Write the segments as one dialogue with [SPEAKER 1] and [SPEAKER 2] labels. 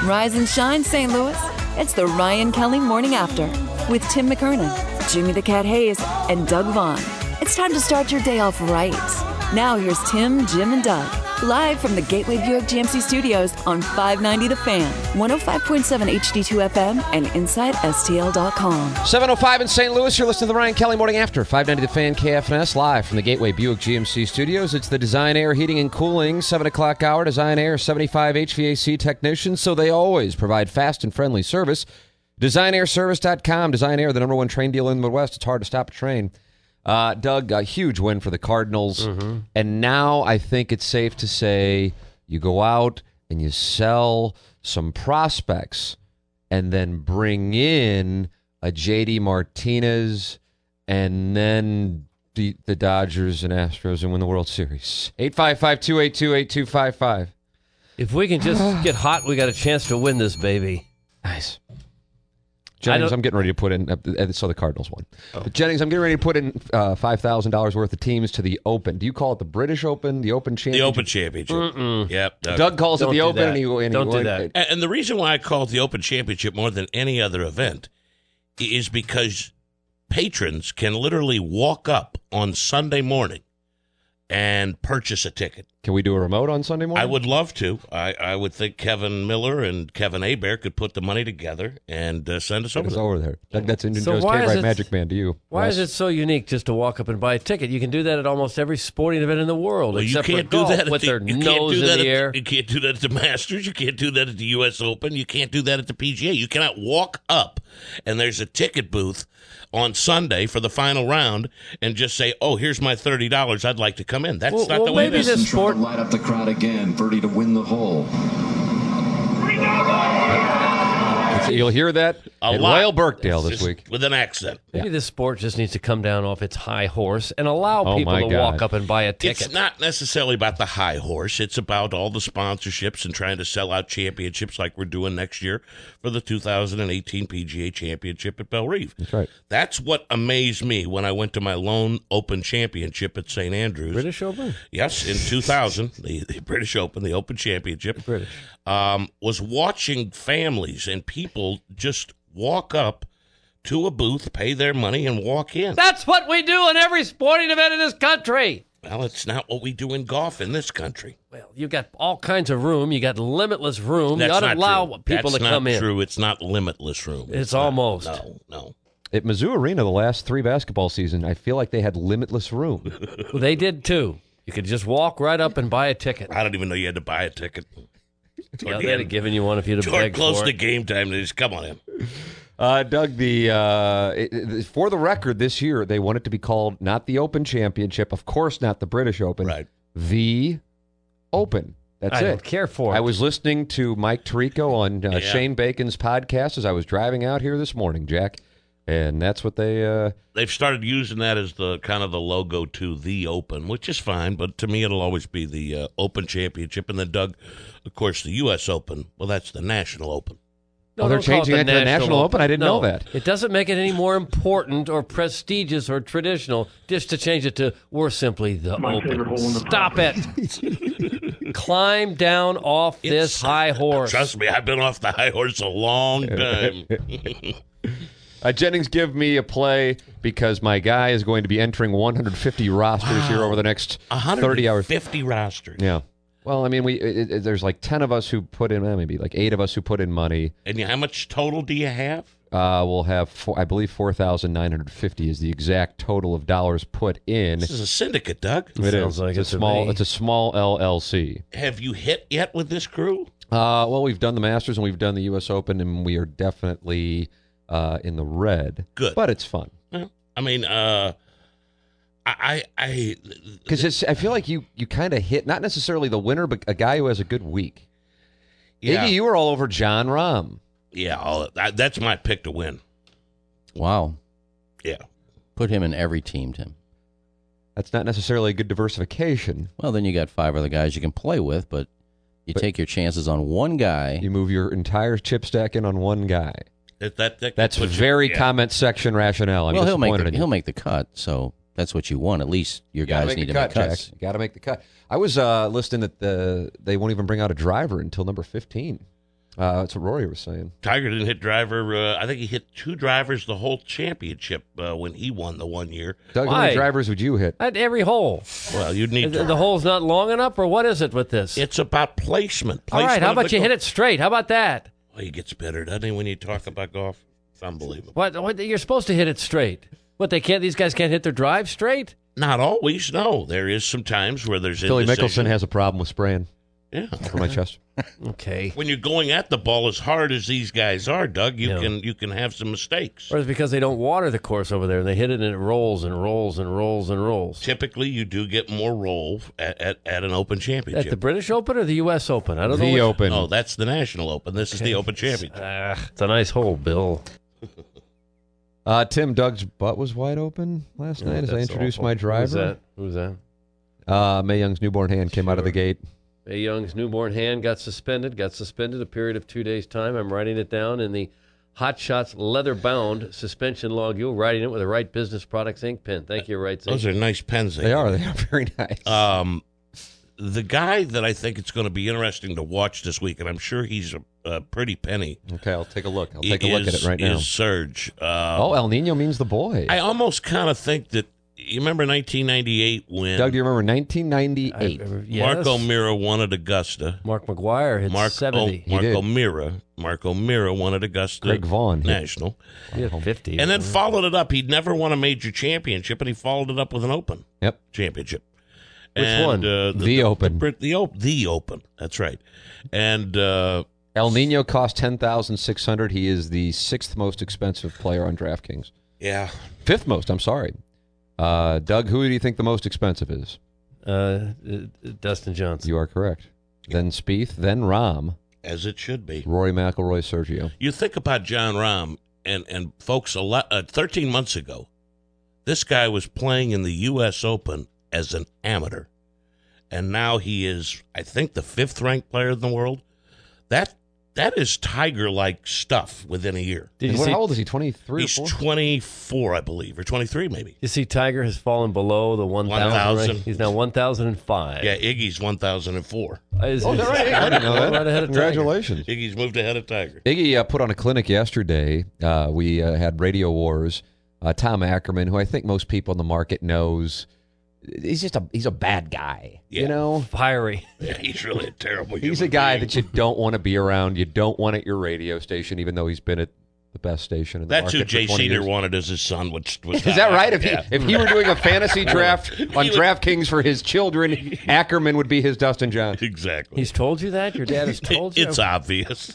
[SPEAKER 1] Rise and shine, St. Louis. It's the Ryan Kelly Morning After with Tim McKernan, Jimmy the Cat Hayes, and Doug Vaughn. It's time to start your day off right. Now here's Tim, Jim, and Doug, live from the Gateway Buick GMC Studios on 590 The Fan, 105.7 HD2 FM, and InsideSTL.com.
[SPEAKER 2] 7:05 in St. Louis. You're listening to the Ryan Kelly Morning After, 590 The Fan, KFNS, live from the Gateway Buick GMC Studios. It's the Design Air Heating and Cooling, 7 o'clock hour. Design Air, 75 HVAC technicians, so they always provide fast and friendly service. DesignAirService.com. Design Air, the number one train dealer in the Midwest. It's hard to stop a train. Doug, a huge win for the Cardinals. Mm-hmm. And now I think it's safe to say you go out and you sell some prospects and then bring in a J.D. Martinez and then beat the Dodgers and Astros and win the World Series. 855-282-8255.
[SPEAKER 3] If we can just get hot, we got a chance to win this baby.
[SPEAKER 2] Nice. Jennings, I'm getting ready to put in, so the Cardinals won. Oh. Jennings, I'm getting ready to put in $5,000 worth of teams to the Open. Do you call it the British Open, the Open Championship?
[SPEAKER 4] The Open Championship. Mm-mm. Yep.
[SPEAKER 2] Doug calls it the Open.
[SPEAKER 3] Don't do that.
[SPEAKER 4] And the reason why I call it the Open Championship more than any other event is because patrons can literally walk up on Sunday morning and purchase a ticket.
[SPEAKER 2] Can we do a remote on Sunday morning?
[SPEAKER 4] I would love to. I would think Kevin Miller and Kevin Hebert could put the money together and send us over there.
[SPEAKER 2] That's Indian Joe's K-Ride Magic Man to you.
[SPEAKER 3] Why is it so unique just to walk up and buy a ticket? You can do that at almost every sporting event in the world, except for golf, with their nose in the air.
[SPEAKER 4] You can't do that at the Masters. You can't do that at the U.S. Open. You can't do that at the PGA. You cannot walk up and there's a ticket booth on Sunday for the final round and just say, "Oh, here's my $30. I'd like to come in." That's not the way it is.
[SPEAKER 5] This sport light up the crowd again. Birdie to win the hole.
[SPEAKER 2] You'll hear that in Royal Birkdale this week.
[SPEAKER 4] With an accent.
[SPEAKER 3] Maybe this sport just needs to come down off its high horse and allow people to walk up and buy a ticket.
[SPEAKER 4] It's not necessarily about the high horse. It's about all the sponsorships and trying to sell out championships like we're doing next year for the 2018 PGA Championship at Belle Reve.
[SPEAKER 2] That's right.
[SPEAKER 4] That's what amazed me when I went to my lone Open Championship at St. Andrews.
[SPEAKER 3] British Open?
[SPEAKER 4] Yes, in 2000, the British Open, the Open Championship.
[SPEAKER 3] British.
[SPEAKER 4] Was watching families and people just walk up to a booth, pay their money, and walk in.
[SPEAKER 3] That's what we do in every sporting event in this country.
[SPEAKER 4] Well, it's not what we do in golf in this country.
[SPEAKER 3] Well, you got all kinds of room. You got limitless room. You ought to allow people to come in.
[SPEAKER 4] That's not true. It's not limitless room.
[SPEAKER 3] It's almost.
[SPEAKER 4] No.
[SPEAKER 2] At Mizzou Arena, the last 3 basketball seasons, I feel like they had limitless room.
[SPEAKER 3] Well, they did, too. You could just walk right up and buy a ticket.
[SPEAKER 4] I don't even know you had to buy a ticket.
[SPEAKER 3] Yeah, they'd have given you one if you'd have begged
[SPEAKER 4] close
[SPEAKER 3] for
[SPEAKER 4] to
[SPEAKER 3] it.
[SPEAKER 4] game time. They just come on in.
[SPEAKER 2] Doug, for the record, this year they want it to be called not the Open Championship, of course, not the British Open,
[SPEAKER 4] right?
[SPEAKER 2] The Open. That's
[SPEAKER 3] I
[SPEAKER 2] it.
[SPEAKER 3] don't care for it.
[SPEAKER 2] I was listening to Mike Tirico on Shane Bacon's podcast as I was driving out here this morning, Jack, and that's what they've
[SPEAKER 4] started using that as the kind of the logo to the Open, which is fine, but to me it'll always be the Open Championship, and then Doug, of course, the U.S. Open. Well, that's the National Open.
[SPEAKER 3] No,
[SPEAKER 2] they're changing it to the National Open? I didn't know that.
[SPEAKER 3] It doesn't make it any more important or prestigious or traditional just to change it to we're simply the Open. Stop it. Climb down off this high horse.
[SPEAKER 4] Trust me, I've been off the high horse a long time.
[SPEAKER 2] Jennings, give me a play because my guy is going to be entering 150 rosters here over the next 30 hours.
[SPEAKER 4] 150 rosters.
[SPEAKER 2] Yeah. Well, I mean, there's like 10 of us who put in, maybe like 8 of us who put in money.
[SPEAKER 4] And how much total do you have?
[SPEAKER 2] We'll have, I believe, 4,950 is the exact total of dollars put in.
[SPEAKER 4] This is a syndicate, Doug.
[SPEAKER 2] It is. Like it's a small LLC.
[SPEAKER 4] Have you hit yet with this crew?
[SPEAKER 2] Well, we've done the Masters and we've done the U.S. Open, and we are definitely in the red.
[SPEAKER 4] Good.
[SPEAKER 2] But it's fun.
[SPEAKER 4] Well, I mean,
[SPEAKER 2] because I feel like you kind of hit not necessarily the winner, but a guy who has a good week.
[SPEAKER 4] Yeah.
[SPEAKER 2] Iggy, you were all over John Rahm.
[SPEAKER 4] Yeah, that's my pick to win.
[SPEAKER 6] Wow.
[SPEAKER 4] Yeah.
[SPEAKER 6] Put him in every team, Tim.
[SPEAKER 2] That's not necessarily a good diversification.
[SPEAKER 6] Well, then you got 5 other guys you can play with, but take your chances on one guy.
[SPEAKER 2] You move your entire chip stack in on one guy.
[SPEAKER 4] That's
[SPEAKER 2] very comment section rationale. I'm
[SPEAKER 6] he'll make the cut, so that's what you want. At least your guys need to make cuts.
[SPEAKER 2] You got to make the cut. I was listening that they won't even bring out a driver until number 15. That's what Rory was saying.
[SPEAKER 4] Tiger didn't hit driver. I think he hit 2 drivers the whole championship when he won the one year.
[SPEAKER 2] Doug, how many drivers would you hit?
[SPEAKER 3] At every hole.
[SPEAKER 4] Well, you'd need
[SPEAKER 3] The hole's not long enough, or what is it with this?
[SPEAKER 4] It's about placement.
[SPEAKER 3] All right, how about you hit it straight? How about that?
[SPEAKER 4] Well, he gets better, doesn't he, when you talk about golf? It's unbelievable.
[SPEAKER 3] What? You're supposed to hit it straight. What, they can't? These guys can't hit their drive straight?
[SPEAKER 4] Not always, no. There is some times where there's
[SPEAKER 2] Philly
[SPEAKER 4] indecision.
[SPEAKER 2] Mickelson has a problem with spraying
[SPEAKER 4] Yeah.
[SPEAKER 2] for my chest.
[SPEAKER 3] Okay.
[SPEAKER 4] When you're going at the ball as hard as these guys are, Doug, you can have some mistakes.
[SPEAKER 3] Or it's because they don't water the course over there, and they hit it and it rolls and rolls and rolls and rolls.
[SPEAKER 4] Typically, you do get more roll at an Open Championship.
[SPEAKER 3] At the British Open or the U.S. Open? I don't know.
[SPEAKER 2] The Open.
[SPEAKER 4] Oh, that's the National Open. This is the Open Championship.
[SPEAKER 3] It's a nice hole, Bill.
[SPEAKER 2] Tim, Doug's butt was wide open last night as I introduced my driver.
[SPEAKER 3] Who's that?
[SPEAKER 2] Mae Young's newborn hand came out of the gate.
[SPEAKER 3] Mae Young's newborn hand got suspended a period of 2 days' time. I'm writing it down in the Hot Shots leather-bound suspension logule, writing it with a Wright Business Products ink pen. Thank you, Wright.
[SPEAKER 4] Those are nice pens.
[SPEAKER 2] They are very nice.
[SPEAKER 4] The guy that I think it's going to be interesting to watch this week, and I'm sure he's a pretty penny.
[SPEAKER 2] Okay, I'll take a look. I'll take a look at it right now.
[SPEAKER 4] Is Serge.
[SPEAKER 2] El Nino means the boy.
[SPEAKER 4] I almost kind of think that, you remember 1998 when
[SPEAKER 2] Doug, do you remember 1998?
[SPEAKER 3] Yes.
[SPEAKER 4] Mark O'Meara won at Augusta?
[SPEAKER 3] Mark McGuire hit 70.
[SPEAKER 4] Mark O'Meara won at Augusta
[SPEAKER 2] Greg Vaughn
[SPEAKER 4] National.
[SPEAKER 3] He hit 50.
[SPEAKER 4] And then followed it up. He'd never won a major championship, and he followed it up with an Open championship.
[SPEAKER 3] Which one?
[SPEAKER 2] The Open.
[SPEAKER 4] The Open. That's right. And
[SPEAKER 2] El Nino cost $10,600. He is the 6th most expensive player on DraftKings.
[SPEAKER 4] Yeah.
[SPEAKER 2] 5th most. I'm sorry. Doug, who do you think the most expensive is?
[SPEAKER 3] Dustin Johnson.
[SPEAKER 2] You are correct. Then Spieth, then Rahm.
[SPEAKER 4] As it should be.
[SPEAKER 2] Rory McIlroy, Sergio.
[SPEAKER 4] You think about John Rahm, and folks, 13 months ago, this guy was playing in the U.S. Open as an amateur. And now he is, I think, the 5th-ranked player in the world. That is Tiger-like stuff within a year.
[SPEAKER 2] How old is he, 23
[SPEAKER 4] He's
[SPEAKER 2] or 4?
[SPEAKER 4] 24, I believe, or 23 maybe.
[SPEAKER 3] You see Tiger has fallen below the 1,000 rank. He's now 1,005.
[SPEAKER 4] Yeah, Iggy's 1,004.
[SPEAKER 3] Is
[SPEAKER 2] that right? I didn't know that.
[SPEAKER 3] Right ahead of
[SPEAKER 2] Congratulations.
[SPEAKER 4] Iggy's moved ahead of Tiger.
[SPEAKER 2] Iggy put on a clinic yesterday. We had Radio Wars. Tom Ackerman, who I think most people in the market knows, he's a bad guy.
[SPEAKER 4] Yeah.
[SPEAKER 2] You know,
[SPEAKER 3] fiery.
[SPEAKER 4] Yeah, he's really a terrible
[SPEAKER 2] he's
[SPEAKER 4] human
[SPEAKER 2] a guy
[SPEAKER 4] being.
[SPEAKER 2] that you don't want to be around. You don't want at your radio station, even though he's been at the best station in the
[SPEAKER 4] That's
[SPEAKER 2] market
[SPEAKER 4] who Jay
[SPEAKER 2] for 20
[SPEAKER 4] Senior
[SPEAKER 2] years.
[SPEAKER 4] wanted as his son. Was
[SPEAKER 2] Is that right?
[SPEAKER 4] Yeah.
[SPEAKER 2] If he were doing a fantasy draft on DraftKings for his children, Ackerman would be his Dustin Johnson.
[SPEAKER 4] Exactly.
[SPEAKER 3] He's told you that? Your dad has told you?
[SPEAKER 4] It's obvious.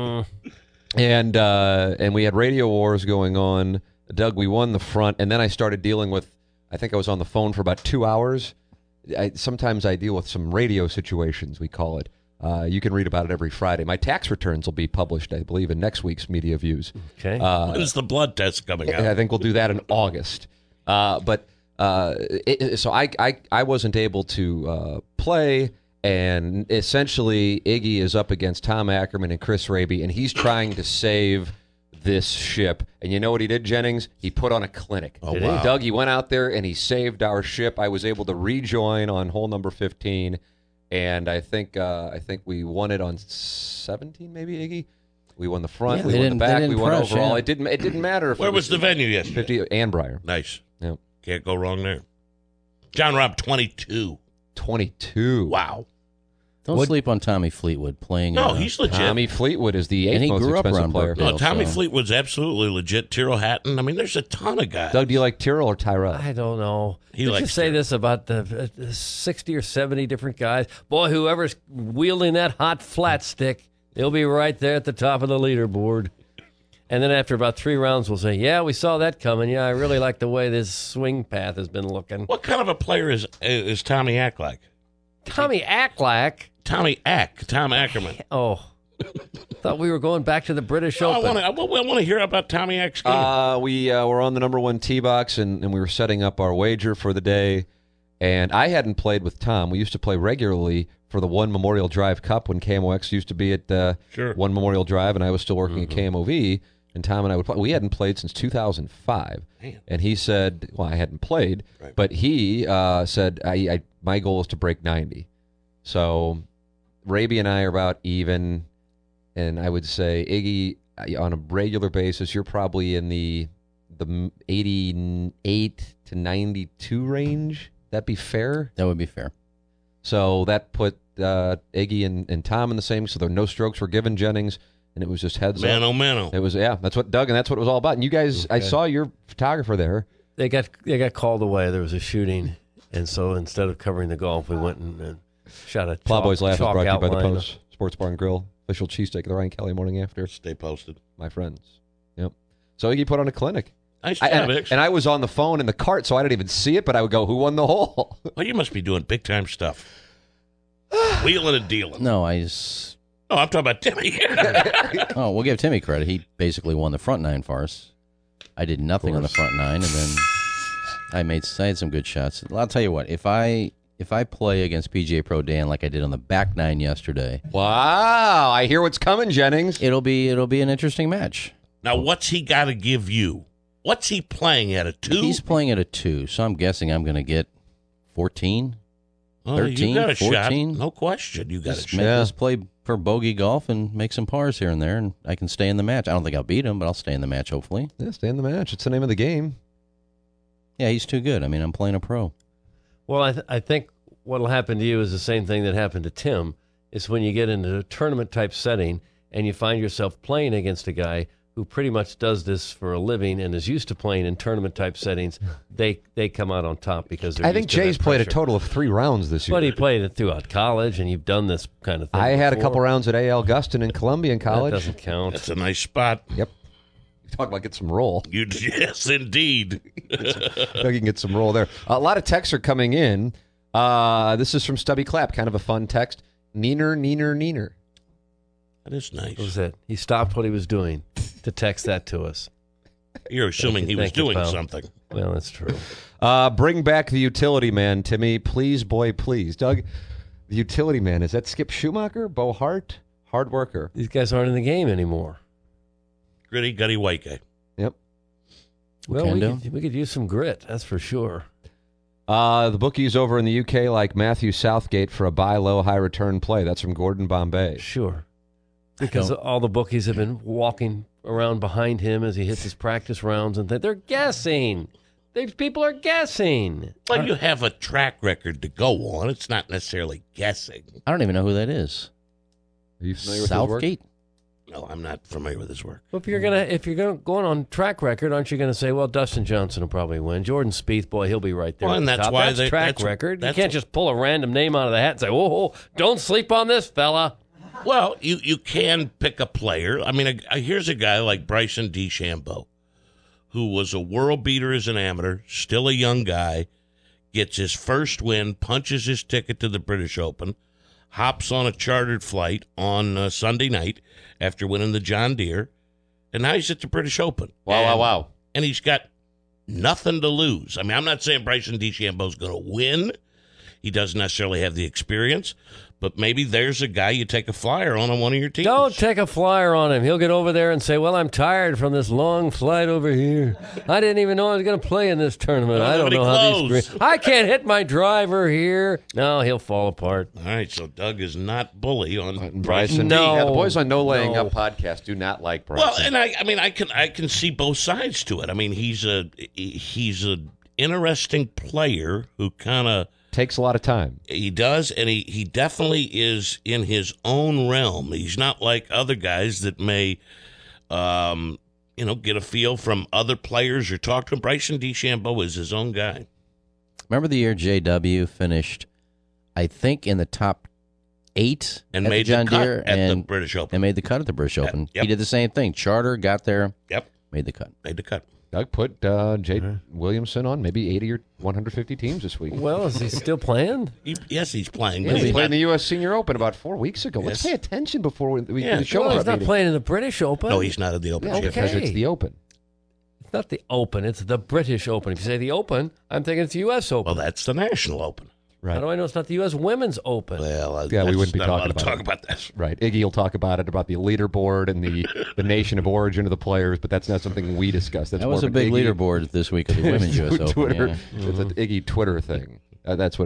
[SPEAKER 2] And we had Radio Wars going on. Doug, we won the front, and then I started dealing with, I think I was on the phone for about 2 hours. Sometimes I deal with some radio situations, we call it. You can read about it every Friday. My tax returns will be published, I believe, in next week's Media Views.
[SPEAKER 3] Okay.
[SPEAKER 4] When's the blood test coming out?
[SPEAKER 2] I think we'll do that in August. So I wasn't able to play, and essentially Iggy is up against Tom Ackerman and Chris Raby, and he's trying to save this ship. And you know what he did, Jennings? He put on a clinic.
[SPEAKER 4] Oh, wow.
[SPEAKER 2] Doug, he went out there and he saved our ship. I was able to rejoin on hole number 15, and I think we won it on 17, maybe, Iggy? We won the front,
[SPEAKER 6] Yeah,
[SPEAKER 2] we won the back, we won
[SPEAKER 6] crush,
[SPEAKER 2] overall.
[SPEAKER 6] yeah.
[SPEAKER 2] It didn't matter. If
[SPEAKER 4] Where
[SPEAKER 2] it
[SPEAKER 4] was the venue yesterday?
[SPEAKER 2] 50 Annbriar.
[SPEAKER 4] Nice.
[SPEAKER 2] Yeah.
[SPEAKER 4] Can't go wrong there. John Rahm, 22.
[SPEAKER 2] 22.
[SPEAKER 4] Wow.
[SPEAKER 6] Don't sleep on Tommy Fleetwood playing.
[SPEAKER 4] No, he's legit.
[SPEAKER 2] Tommy Fleetwood is the 8th
[SPEAKER 6] And he
[SPEAKER 2] most
[SPEAKER 6] grew up
[SPEAKER 2] expensive
[SPEAKER 6] around
[SPEAKER 2] player.
[SPEAKER 6] Brookdale.
[SPEAKER 4] No, Tommy
[SPEAKER 6] so-
[SPEAKER 4] Fleetwood's absolutely legit. Tyrrell Hatton. I mean, there's a ton of guys.
[SPEAKER 2] Doug, do you like Tyrrell or Tyrell?
[SPEAKER 3] I don't know.
[SPEAKER 4] He
[SPEAKER 3] Did you
[SPEAKER 4] likes
[SPEAKER 3] say
[SPEAKER 4] Tyrrell.
[SPEAKER 3] this about the 60 or 70 different guys? Boy, whoever's wielding that hot flat stick, they'll be right there at the top of the leaderboard. And then after about 3 rounds, we'll say, yeah, we saw that coming. Yeah, I really like the way this swing path has been looking.
[SPEAKER 4] What kind of a player is Tommy Ack like?
[SPEAKER 3] Tommy Acklack.
[SPEAKER 4] Tom Ackerman.
[SPEAKER 3] Oh, thought we were going back to the British
[SPEAKER 4] I
[SPEAKER 3] Open.
[SPEAKER 4] want to hear about Tommy Ack's game.
[SPEAKER 2] We were on the number 1 tee box, and we were setting up our wager for the day. And I hadn't played with Tom. We used to play regularly for the One Memorial Drive Cup when KMOX used to be at
[SPEAKER 4] Sure.
[SPEAKER 2] One Memorial Drive, and I was still working at KMOV. And Tom and I would play. We hadn't played since 2005.
[SPEAKER 4] Man.
[SPEAKER 2] And he said, well, I hadn't played,
[SPEAKER 4] Right.
[SPEAKER 2] but he said, my goal is to break 90. So Raby and I are about even. and I would say, Iggy, on a regular basis, you're probably in the 88 to 92 range. That'd be fair?
[SPEAKER 6] That would be fair.
[SPEAKER 2] So that put Iggy and Tom in the same, so there were no strokes were given Jennings, and it was just heads up.
[SPEAKER 4] Mano.
[SPEAKER 2] It was, that's what Doug, and that's what it was all about. And you guys, I saw your photographer there.
[SPEAKER 3] They got called away. There was a shooting, and so instead of covering the golf, we went and shot a
[SPEAKER 2] Plowboys Laugh is
[SPEAKER 3] chalk
[SPEAKER 2] brought to you by the
[SPEAKER 3] outline.
[SPEAKER 2] Post Sports Bar and Grill, official cheesesteak of the Ryan Kelly Morning After.
[SPEAKER 4] Stay posted.
[SPEAKER 2] My friends. Yep. So Iggy put on a clinic.
[SPEAKER 4] Nice job, Hicks.
[SPEAKER 2] And I was on the phone in the cart, so I didn't even see it, but I would go, who won the hole?
[SPEAKER 4] Well, you must be doing big-time stuff. Wheeling and dealing.
[SPEAKER 6] No, I just...
[SPEAKER 4] Oh, I'm talking about Timmy.
[SPEAKER 6] Oh, we'll give Timmy credit. He basically won the front nine for us. I did nothing on the front nine, and then I had some good shots. I'll tell you what, if I play against PGA Pro Dan like I did on the back nine yesterday,
[SPEAKER 2] Wow, I hear what's coming, Jennings.
[SPEAKER 6] it'll be an interesting match.
[SPEAKER 4] Now, what's he got to give you? What's he playing at, a 2?
[SPEAKER 6] He's playing at a 2, so I'm guessing I'm going to get 14.
[SPEAKER 4] Oh,
[SPEAKER 6] 13,
[SPEAKER 4] you got a
[SPEAKER 6] 14.
[SPEAKER 4] shot. No question. You got a
[SPEAKER 6] Just
[SPEAKER 4] shot.
[SPEAKER 6] Just play for bogey golf and make some pars here and there, and I can stay in the match. I don't think I'll beat him, but I'll stay in the match, hopefully.
[SPEAKER 2] Yeah, stay in the match. It's the name of the game.
[SPEAKER 6] Yeah, he's too good. I mean, I'm playing a pro.
[SPEAKER 3] Well, I think what will happen to you is the same thing that happened to Tim. Is when you get into a tournament-type setting and you find yourself playing against a guy who pretty much does this for a living and is used to playing in tournament-type settings, they come out on top because they're
[SPEAKER 2] I think
[SPEAKER 3] used to that
[SPEAKER 2] Jay's played a
[SPEAKER 3] pressure.
[SPEAKER 2] total of 3 rounds this year.
[SPEAKER 3] But he played it throughout college, and you've done this kind of thing
[SPEAKER 2] I had a
[SPEAKER 3] before.
[SPEAKER 2] couple rounds at A.L. Gustin in Columbia in
[SPEAKER 3] That
[SPEAKER 2] college.
[SPEAKER 3] doesn't count.
[SPEAKER 4] That's a nice spot.
[SPEAKER 2] Yep. You talk about get some roll.
[SPEAKER 4] Yes, indeed.
[SPEAKER 2] Doug, you can get some roll there. A lot of texts are coming in. This is from Stubby Clapp, kind of a fun text. Neener.
[SPEAKER 4] That is nice.
[SPEAKER 3] What was that? He stopped what he was doing to text that to us.
[SPEAKER 4] You're assuming he was
[SPEAKER 3] Thank you,
[SPEAKER 4] doing
[SPEAKER 3] pal.
[SPEAKER 4] something.
[SPEAKER 3] Well, that's true.
[SPEAKER 2] Bring back the utility man, Timmy. Please, boy, please. Doug, the utility man, is that Skip Schumacher? Bo Hart? Hard worker.
[SPEAKER 3] These guys aren't in the game anymore.
[SPEAKER 4] Gritty, gutty, white guy.
[SPEAKER 2] Yep.
[SPEAKER 3] Well,
[SPEAKER 6] Kendo?
[SPEAKER 3] we could use some grit, that's for sure.
[SPEAKER 2] The bookies over in the UK like Matthew Southgate for a buy low, high return play. That's from Gordon Bombay.
[SPEAKER 3] Sure. Because all the bookies have been walking around behind him as he hits his practice rounds, and they're guessing. These people are guessing.
[SPEAKER 4] Well, you have a track record to go on. It's not necessarily guessing.
[SPEAKER 6] I don't even know who that is.
[SPEAKER 2] Are you familiar with his work?
[SPEAKER 6] Southgate?
[SPEAKER 4] No, I'm not familiar with his work.
[SPEAKER 3] Well, if you're going on track record, aren't you going to say, well, Dustin Johnson will probably win? Jordan Spieth, boy, he'll be right there.
[SPEAKER 4] Well,
[SPEAKER 3] at
[SPEAKER 4] and
[SPEAKER 3] the
[SPEAKER 4] that's
[SPEAKER 3] top.
[SPEAKER 4] why
[SPEAKER 3] that's track record. You
[SPEAKER 4] that's
[SPEAKER 3] can't just pull a random name out of the hat and say, "Oh, don't sleep on this fella."
[SPEAKER 4] Well, you can pick a player. I mean, here's a guy like Bryson DeChambeau, who was a world beater as an amateur, still a young guy, gets his first win, punches his ticket to the British Open, hops on a chartered flight on Sunday night after winning the John Deere, and now he's at the British Open.
[SPEAKER 2] Wow.
[SPEAKER 4] And he's got nothing to lose. I mean, I'm not saying Bryson DeChambeau's going to win. He doesn't necessarily have the experience, but maybe there's a guy you take a flyer on one of your teams.
[SPEAKER 3] Don't take a flyer on him. He'll get over there and say, well, I'm tired from this long flight over here. I didn't even know I was going to play in this tournament. I don't know how these green. I can't hit my driver here. No, he'll fall apart.
[SPEAKER 4] All right, so Doug is not bully on
[SPEAKER 2] Bryson.
[SPEAKER 3] No.
[SPEAKER 2] Yeah, the boys on No Laying
[SPEAKER 3] No.
[SPEAKER 2] Up podcast do not like Bryson.
[SPEAKER 4] Well, and I can see both sides to it. I mean, he's a interesting player who kind of
[SPEAKER 2] takes a lot of time.
[SPEAKER 4] he does, and he definitely is in his own realm. He's not like other guys that may, get a feel from other players or talk to him. Bryson DeChambeau is his own guy.
[SPEAKER 6] Remember the year JW finished, I think, in the top 8
[SPEAKER 4] And
[SPEAKER 6] at
[SPEAKER 4] made
[SPEAKER 6] the John
[SPEAKER 4] the cut
[SPEAKER 6] Deere
[SPEAKER 4] at the
[SPEAKER 6] and,
[SPEAKER 4] British Open.
[SPEAKER 6] and made the cut at the British Open.
[SPEAKER 4] Yep.
[SPEAKER 6] He did the same thing. Charter got there,
[SPEAKER 4] Yep,
[SPEAKER 6] made the cut.
[SPEAKER 4] made the cut.
[SPEAKER 2] Doug put Jay Williamson on maybe 80 or 150 teams this week.
[SPEAKER 3] Well, is he still playing?
[SPEAKER 4] Yes, he's playing.
[SPEAKER 2] Yeah,
[SPEAKER 4] but
[SPEAKER 2] he
[SPEAKER 4] he's
[SPEAKER 2] played
[SPEAKER 4] not-
[SPEAKER 2] in the U.S. Senior Open about 4 weeks ago. Let's
[SPEAKER 4] Yes.
[SPEAKER 2] pay attention before we
[SPEAKER 4] Yeah.
[SPEAKER 2] the show.
[SPEAKER 3] Well,
[SPEAKER 2] our
[SPEAKER 3] he's not
[SPEAKER 2] meeting.
[SPEAKER 3] playing in the British Open.
[SPEAKER 4] No, he's not at the Open.
[SPEAKER 2] Yeah, because
[SPEAKER 3] Okay.
[SPEAKER 2] it's the Open.
[SPEAKER 3] It's not the Open. It's the British Open. If you say the Open, I'm thinking it's the U.S. Open.
[SPEAKER 4] Well, that's the National Open.
[SPEAKER 2] Right.
[SPEAKER 3] How do I know it's not the U.S. Women's Open?
[SPEAKER 4] Well,
[SPEAKER 2] Yeah, we
[SPEAKER 4] that's
[SPEAKER 2] wouldn't be
[SPEAKER 4] not
[SPEAKER 2] talking
[SPEAKER 4] allowed
[SPEAKER 2] about
[SPEAKER 4] to talk
[SPEAKER 2] it.
[SPEAKER 4] about that.
[SPEAKER 2] Right. Iggy will talk about it, about the leaderboard and the nation of origin of the players, but that's not something we discuss. That's
[SPEAKER 6] That
[SPEAKER 2] more
[SPEAKER 6] was
[SPEAKER 2] of
[SPEAKER 6] a
[SPEAKER 2] an
[SPEAKER 6] big
[SPEAKER 2] Iggy
[SPEAKER 6] leaderboard this week of the Women's U.S. Open.
[SPEAKER 2] Twitter.
[SPEAKER 6] Yeah.
[SPEAKER 2] It's an Iggy Twitter thing. That's what it.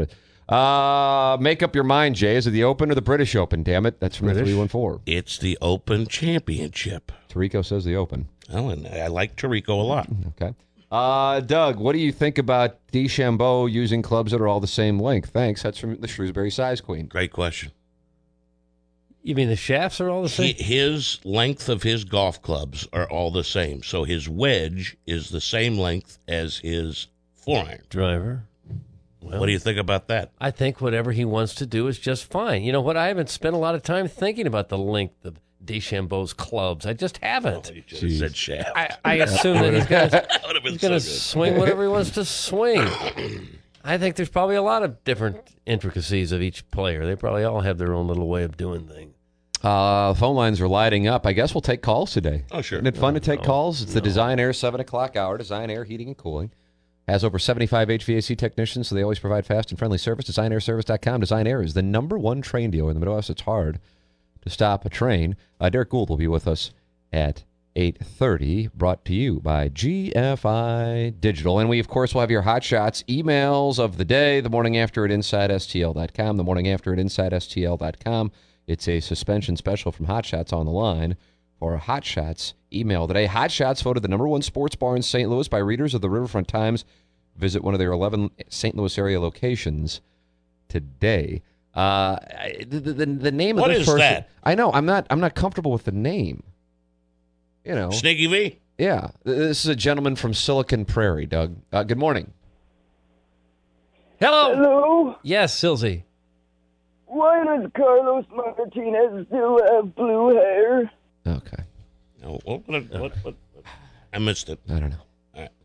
[SPEAKER 2] Make up your mind, Jay. Is it the Open or the British Open? Damn it. That's from the 314.
[SPEAKER 4] It's the Open Championship.
[SPEAKER 2] Tarico says the Open.
[SPEAKER 4] Oh, and I like Tarico a lot.
[SPEAKER 2] Okay. Doug, what do you think about DeChambeau using clubs that are all the same length? Thanks. That's from the Shrewsbury Size Queen.
[SPEAKER 4] Great question.
[SPEAKER 3] You mean the shafts are all the same?
[SPEAKER 4] His length of his golf clubs are all the same. So his wedge is the same length as his 4-iron.
[SPEAKER 3] Driver. Well,
[SPEAKER 4] What do you think about that?
[SPEAKER 3] I think whatever he wants to do is just fine. You know what? I haven't spent a lot of time thinking about the length of DeChambeau's clubs. I just haven't.
[SPEAKER 4] You should have said shaft.
[SPEAKER 3] I assume that he's going
[SPEAKER 4] That would have been
[SPEAKER 3] to
[SPEAKER 4] so good.
[SPEAKER 3] swing whatever he wants to swing. I think there's probably a lot of different intricacies of each player. They probably all have their own little way of doing things.
[SPEAKER 2] Phone lines are lighting up. I guess we'll take calls today.
[SPEAKER 4] Oh, sure.
[SPEAKER 2] Isn't it fun to take calls? It's the Design Air 7 o'clock hour. Design Air Heating and Cooling. Has over 75 HVAC technicians, so they always provide fast and friendly service. DesignAirService.com. Design Air is the #1 train dealer in the Midwest. It's hard to stop a train. Derek Gould will be with us at 8:30, brought to you by GFI Digital. And we, of course, will have your Hot Shots emails of the day, the morning after at InsideSTL.com, the morning after at InsideSTL.com. It's a suspension special from Hot Shots on the line for a Hot Shots email today. Hot Shots voted the #1 sports bar in St. Louis by readers of the Riverfront Times. Visit one of their 11 St. Louis area locations today. The name of
[SPEAKER 4] What
[SPEAKER 2] this
[SPEAKER 4] is
[SPEAKER 2] person,
[SPEAKER 4] that?
[SPEAKER 2] I know. I'm not comfortable with the name. You know.
[SPEAKER 4] Sneaky V?
[SPEAKER 2] Yeah. This is a gentleman from Silicon Prairie, Doug. Good morning.
[SPEAKER 3] Hello.
[SPEAKER 7] Hello?
[SPEAKER 3] Yes, Silsey.
[SPEAKER 7] Why does Carlos Martinez still have blue hair?
[SPEAKER 2] Okay.
[SPEAKER 4] No, what? I missed it.
[SPEAKER 2] I don't know.
[SPEAKER 4] All right.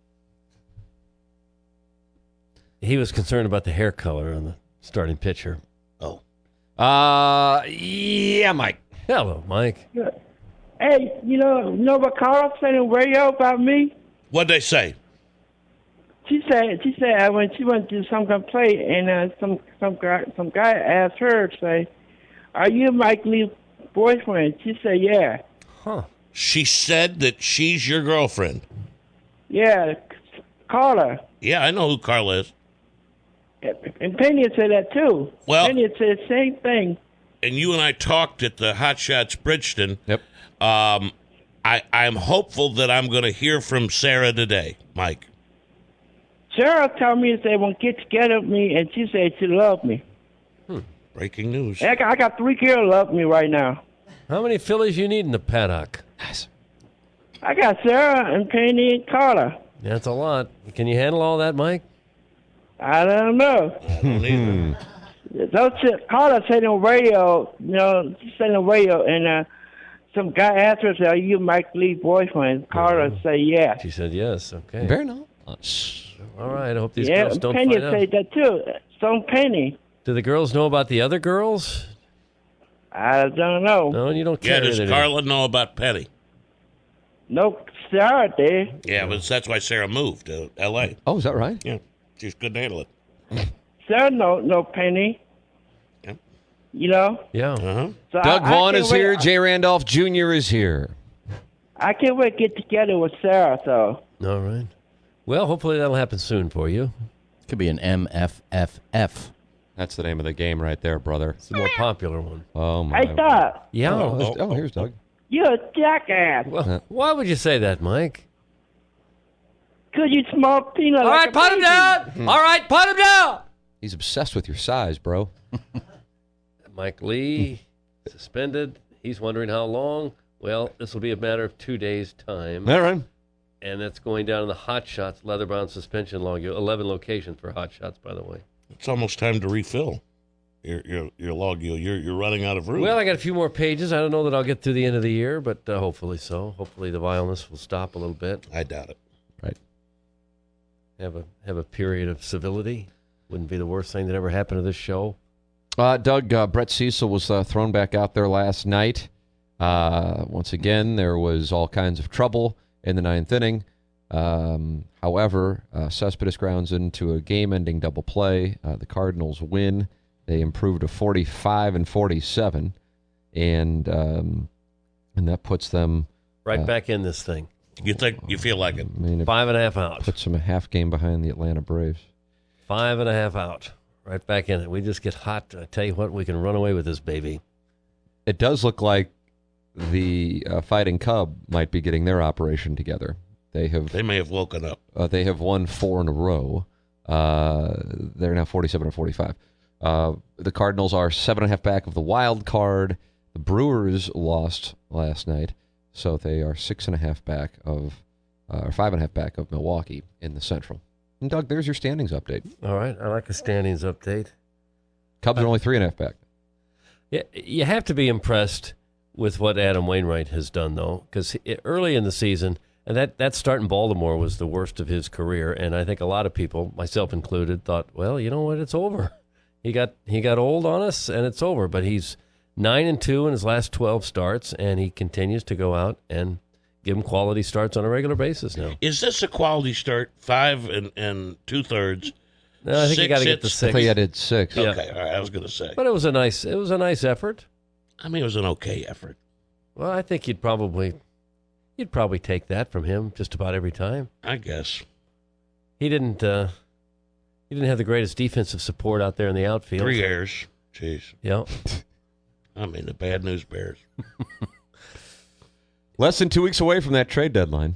[SPEAKER 3] He was concerned about the hair color on the starting pitcher.
[SPEAKER 4] Oh.
[SPEAKER 2] Yeah, Mike.
[SPEAKER 3] Hello, Mike.
[SPEAKER 7] Hey, you know what Carlos said on radio about me?
[SPEAKER 4] What'd they say?
[SPEAKER 7] She said when she went to some complaint and some guy asked her, say, "Are you Mike Lee's boyfriend?" She said, "Yeah."
[SPEAKER 3] Huh.
[SPEAKER 4] She said that she's your girlfriend.
[SPEAKER 7] Yeah, Carla.
[SPEAKER 4] Yeah, I know who Carla is.
[SPEAKER 7] And Penny said that too.
[SPEAKER 4] Well-
[SPEAKER 7] Penny said the same thing.
[SPEAKER 4] And you and I talked at the Hot Shots Bridgeton.
[SPEAKER 2] Yep.
[SPEAKER 4] I'm hopeful that I'm going to hear from Sarah today, Mike.
[SPEAKER 7] Sarah told me they won't get together with me, and she said she loved me.
[SPEAKER 4] Breaking news.
[SPEAKER 7] I got 3 girls love me right now.
[SPEAKER 3] How many fillies you need in the paddock?
[SPEAKER 7] I got Sarah and Penny and Carla.
[SPEAKER 3] That's a lot. Can you handle all that, Mike?
[SPEAKER 7] I don't know.
[SPEAKER 4] I don't either.
[SPEAKER 7] Carla said on radio, she said on radio, and some guy asked her, "Are you Mike Lee's boyfriend?" Carla said, "Yeah."
[SPEAKER 3] She said yes. Okay.
[SPEAKER 2] Very nice.
[SPEAKER 3] All right. I hope these
[SPEAKER 7] Yeah,
[SPEAKER 3] girls don't
[SPEAKER 7] Penny
[SPEAKER 3] find out.
[SPEAKER 7] said that too. Some Penny.
[SPEAKER 3] Do the girls know about the other girls?
[SPEAKER 7] I don't know.
[SPEAKER 3] No, you don't
[SPEAKER 4] Yeah,
[SPEAKER 3] care.
[SPEAKER 4] does
[SPEAKER 3] do you?
[SPEAKER 4] Carla know about Penny?
[SPEAKER 7] No, Sarah did.
[SPEAKER 4] Yeah, but that's why Sarah moved to L.A.
[SPEAKER 2] Oh, is that right?
[SPEAKER 4] Yeah, she couldn't handle it.
[SPEAKER 7] Sarah no Penny.
[SPEAKER 4] Yep.
[SPEAKER 7] Yeah.
[SPEAKER 4] Uh-huh.
[SPEAKER 7] So
[SPEAKER 2] Doug
[SPEAKER 7] I
[SPEAKER 2] Vaughn
[SPEAKER 7] can't
[SPEAKER 2] is
[SPEAKER 7] wait-
[SPEAKER 2] here. Jay Randolph Jr. is here.
[SPEAKER 7] I can't wait to get together with Sarah, though.
[SPEAKER 3] All right. Well, hopefully that'll happen soon for you.
[SPEAKER 6] Could be an MFFF.
[SPEAKER 2] That's the name of the game right there, brother.
[SPEAKER 3] It's the more popular one.
[SPEAKER 2] Oh, my.
[SPEAKER 7] Hey, Doug,
[SPEAKER 3] Yeah.
[SPEAKER 2] Oh, here's Doug.
[SPEAKER 7] you're a jackass.
[SPEAKER 3] Well, why would you say that, Mike?
[SPEAKER 7] Could you small peanut
[SPEAKER 3] All
[SPEAKER 7] like
[SPEAKER 3] right, put him down. All right, put him down.
[SPEAKER 2] He's obsessed with your size, bro.
[SPEAKER 3] Mike Lee, suspended. He's wondering how long. Well, this will be a matter of 2 days' time.
[SPEAKER 2] All right.
[SPEAKER 3] And that's going down in the Hot Shots leather-bound suspension log. 11 locations for Hot Shots, by the way.
[SPEAKER 4] It's almost time to refill your log. You're running out of room.
[SPEAKER 3] Well, I got a few more pages. I don't know that I'll get through the end of the year, but hopefully so. Hopefully the violence will stop a little bit.
[SPEAKER 4] I doubt it.
[SPEAKER 2] Right.
[SPEAKER 3] Have a period of civility. Wouldn't be the worst thing that ever happened to this show.
[SPEAKER 2] Doug, Brett Cecil was thrown back out there last night. Once again, there was all kinds of trouble in the ninth inning. However, Cespedes grounds into a game-ending double play. The Cardinals win. They improved to 45-47, and that puts them
[SPEAKER 3] Right back in this thing.
[SPEAKER 4] You feel like it?
[SPEAKER 2] I mean, it
[SPEAKER 3] 5.5 out.
[SPEAKER 2] puts them a half game behind the Atlanta Braves.
[SPEAKER 3] 5.5 out. Right back in it. We just get hot. I tell you what, we can run away with this baby.
[SPEAKER 2] It does look like the Fighting Cub might be getting their operation together. They
[SPEAKER 4] may have woken up.
[SPEAKER 2] They have won 4 in a row. They're now 47-45. The Cardinals are 7.5 back of the wild card. The Brewers lost last night, so they are 6.5 back of, or 5.5 back of Milwaukee in the Central. And Doug, there's your standings update.
[SPEAKER 3] All right, I like a standings update.
[SPEAKER 2] Cubs are only 3.5 back.
[SPEAKER 3] Yeah, you have to be impressed with what Adam Wainwright has done, though, because early in the season, and that start in Baltimore was the worst of his career, and I think a lot of people, myself included, thought, well, you know what, it's over. He got old on us, and it's over. But he's 9-2 in his last 12 starts, and he continues to go out and give him quality starts on a regular basis now.
[SPEAKER 4] Is this a quality start? 5 and 2/3.
[SPEAKER 3] No, I think you got to get the 6.
[SPEAKER 2] I think I did 6.
[SPEAKER 3] Yeah.
[SPEAKER 4] Okay, all right. I was going to say,
[SPEAKER 3] but it was a nice effort.
[SPEAKER 4] I mean, it was an okay effort.
[SPEAKER 3] Well, I think you'd probably take that from him just about every time.
[SPEAKER 4] I guess
[SPEAKER 3] he didn't have the greatest defensive support out there in the outfield.
[SPEAKER 4] 3 errors. Jeez.
[SPEAKER 3] Yeah.
[SPEAKER 4] I mean, the bad news bears.
[SPEAKER 2] Less than 2 weeks away from that trade deadline.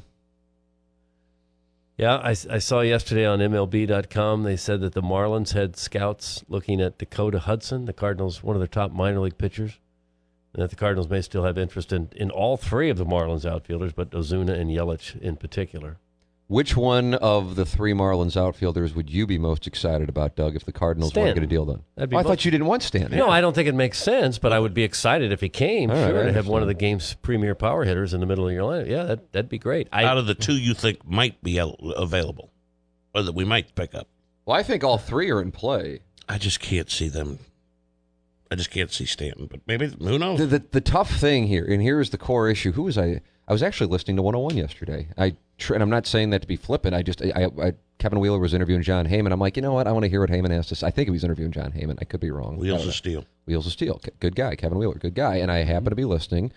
[SPEAKER 3] Yeah, I saw yesterday on MLB.com, they said that the Marlins had scouts looking at Dakota Hudson, the Cardinals, one of their top minor league pitchers, and that the Cardinals may still have interest in all 3 of the Marlins outfielders, but Ozuna and Yelich in particular.
[SPEAKER 2] Which one of the 3 Marlins outfielders would you be most excited about, Doug, if the Cardinals want to get a deal done? I thought you didn't want Stanton.
[SPEAKER 3] No, I don't think it makes sense, but I would be excited if he came.
[SPEAKER 2] All right,
[SPEAKER 3] sure, to have one of the game's premier power hitters in the middle of your lineup. Yeah, that'd be great.
[SPEAKER 4] Out of the 2 you think might be available, or that we might pick up?
[SPEAKER 2] Well, I think all 3 are in play.
[SPEAKER 4] I just can't see them. I just can't see Stanton, but maybe, who knows?
[SPEAKER 2] The tough thing here, and here is the core issue. Who was I? I was actually listening to 101 yesterday. And I'm not saying that to be flippant. Kevin Wheeler was interviewing John Heyman. I'm like, you know what? I want to hear what Heyman has to say. I think he was interviewing John Heyman. I could be wrong.
[SPEAKER 4] Wheels of Steel.
[SPEAKER 2] Wheels of Steel. Good guy. Kevin Wheeler. Good guy. And I happened to be listening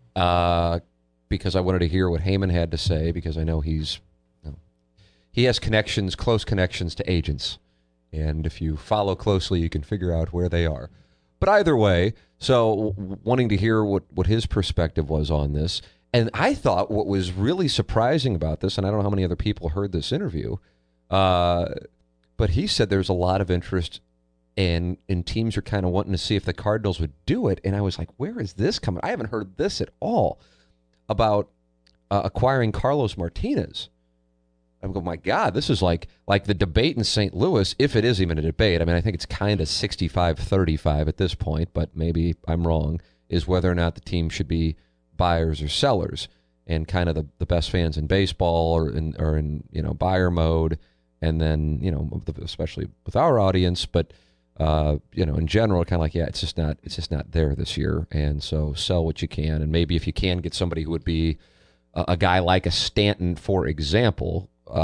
[SPEAKER 2] because I wanted to hear what Heyman had to say, because I know he has connections, close connections to agents. And if you follow closely, you can figure out where they are. But either way, so wanting to hear what his perspective was on this. And I thought what was really surprising about this, and I don't know how many other people heard this interview, but he said there's a lot of interest and teams are kind of wanting to see if the Cardinals would do it. And I was like, where is this coming? I haven't heard this at all about acquiring Carlos Martinez. I'm going, my God, this is like the debate in St. Louis, if it is even a debate. I mean, I think it's kind of 65-35 at this point, but maybe I'm wrong, is whether or not the team should be buyers or sellers, and kind of the best fans in baseball are in buyer mode, and then especially with our audience, but in general, kind of like, yeah, it's just not there this year, and so sell what you can, and maybe if you can get somebody who would be a guy like a Stanton, for example,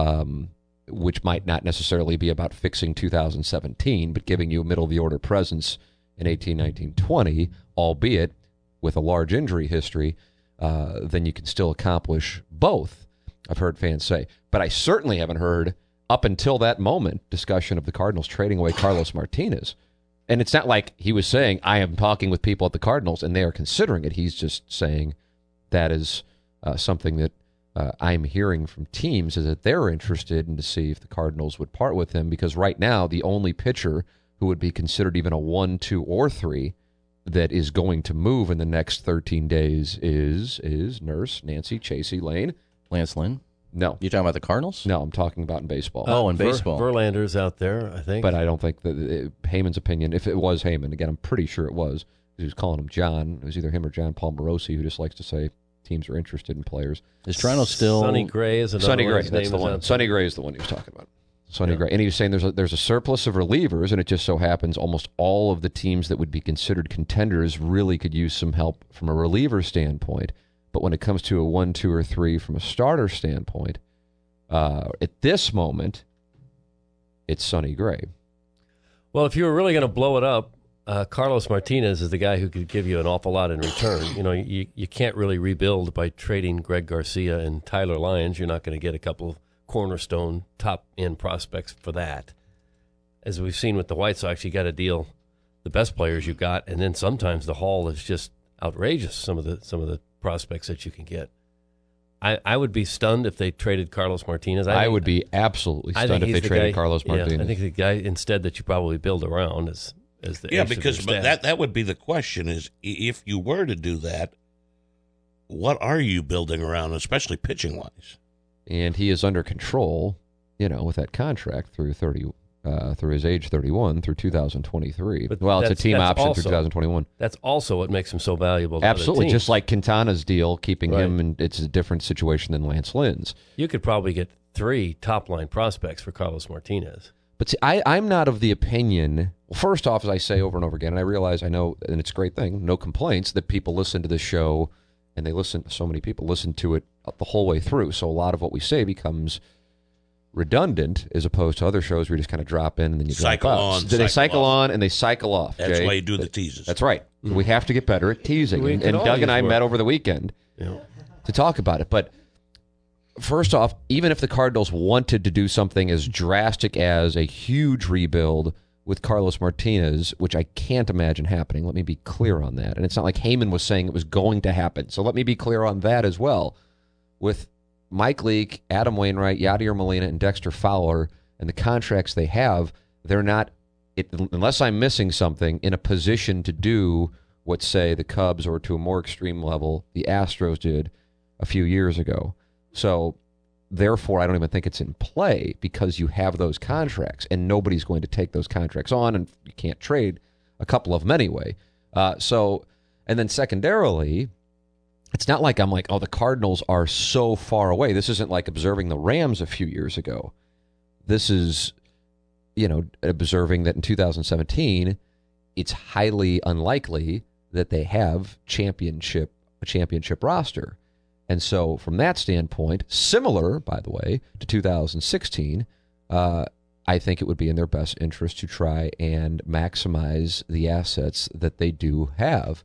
[SPEAKER 2] which might not necessarily be about fixing 2017, but giving you a middle of the order presence in 18, 19, 20, albeit with a large injury history, then you can still accomplish both, I've heard fans say. But I certainly haven't heard, up until that moment, discussion of the Cardinals trading away Carlos Martinez. And it's not like he was saying, I am talking with people at the Cardinals, and they are considering it. He's just saying that is something that I'm hearing from teams, is that they're interested in to see if the Cardinals would part with him, because right now the only pitcher who would be considered even a 1, 2, or 3 that is going to move in the next 13 days is Nurse, Nancy, Chasey, Lane.
[SPEAKER 6] Lance Lynn?
[SPEAKER 2] No.
[SPEAKER 6] You talking about the Cardinals?
[SPEAKER 2] No, I'm talking about in baseball.
[SPEAKER 6] Oh, in baseball.
[SPEAKER 3] Verlander's out there, I think.
[SPEAKER 2] But I don't think that Heyman's opinion, if it was Heyman, again, I'm pretty sure it was, he was calling him John. It was either him or John Paul Morosi, who just likes to say teams are interested in players.
[SPEAKER 6] Is Toronto still...
[SPEAKER 3] Sonny Gray is another
[SPEAKER 2] Sonny
[SPEAKER 3] one.
[SPEAKER 2] Gray, that's the one. Sonny Gray is the one he was talking about. Sonny Gray. And he was saying there's a surplus of relievers, and it just so happens almost all of the teams that would be considered contenders really could use some help from a reliever standpoint. But when it comes to a 1, 2, or 3 from a starter standpoint, at this moment, it's Sonny Gray.
[SPEAKER 3] Well, if you were really going to blow it up, Carlos Martinez is the guy who could give you an awful lot in return. You can't really rebuild by trading Greg Garcia and Tyler Lyons. You're not going to get a couple of cornerstone top-end prospects for that. as we've seen with the White Sox, you got to deal the best players you've got, and then sometimes the haul is just outrageous. Some of the prospects that you can get. I would be stunned if they traded Carlos Martinez.
[SPEAKER 2] I would be absolutely stunned if they traded Carlos Martinez.
[SPEAKER 3] Yeah, I think the guy instead that you probably build around is the
[SPEAKER 4] because that would be the question: is if you were to do that, what are you building around, especially pitching wise?
[SPEAKER 2] And he is under control, with that contract through through his age 31 through 2023. But it's a team option through 2021.
[SPEAKER 3] That's also what makes him so valuable.
[SPEAKER 2] Absolutely, just like Quintana's deal, keeping him, and it's a different situation than Lance Lynn's.
[SPEAKER 3] You could probably get 3 top-line prospects for Carlos Martinez.
[SPEAKER 2] But see, I'm not of the opinion. Well, first off, as I say over and over again, and I realize I know, and it's a great thing, no complaints, that people listen to this show, and so many people listen to it the whole way through. So a lot of what we say becomes redundant as opposed to other shows where you just kind of drop in and then you
[SPEAKER 4] cycle
[SPEAKER 2] drop
[SPEAKER 4] on.
[SPEAKER 2] out. They cycle on and they cycle off.
[SPEAKER 4] That's
[SPEAKER 2] Jay.
[SPEAKER 4] why you do the teases.
[SPEAKER 2] That's right. We have to get better at teasing. And Doug and I met over the weekend to talk about it. But first off, even if the Cardinals wanted to do something as drastic as a huge rebuild with Carlos Martinez, which I can't imagine happening, let me be clear on that. And it's not like Heyman was saying it was going to happen. So let me be clear on that as well. With Mike Leake, Adam Wainwright, Yadier Molina, and Dexter Fowler, and the contracts they have, they're not, unless I'm missing something, in a position to do what, say, the Cubs or to a more extreme level, the Astros did a few years ago. So, therefore, I don't even think it's in play because you have those contracts, and nobody's going to take those contracts on, and you can't trade a couple of them anyway. And then secondarily, it's not like I'm like, oh, the Cardinals are so far away. This isn't like observing the Rams a few years ago. This is, observing that in 2017, it's highly unlikely that they have a championship roster. And so from that standpoint, similar, by the way, to 2016, I think it would be in their best interest to try and maximize the assets that they do have.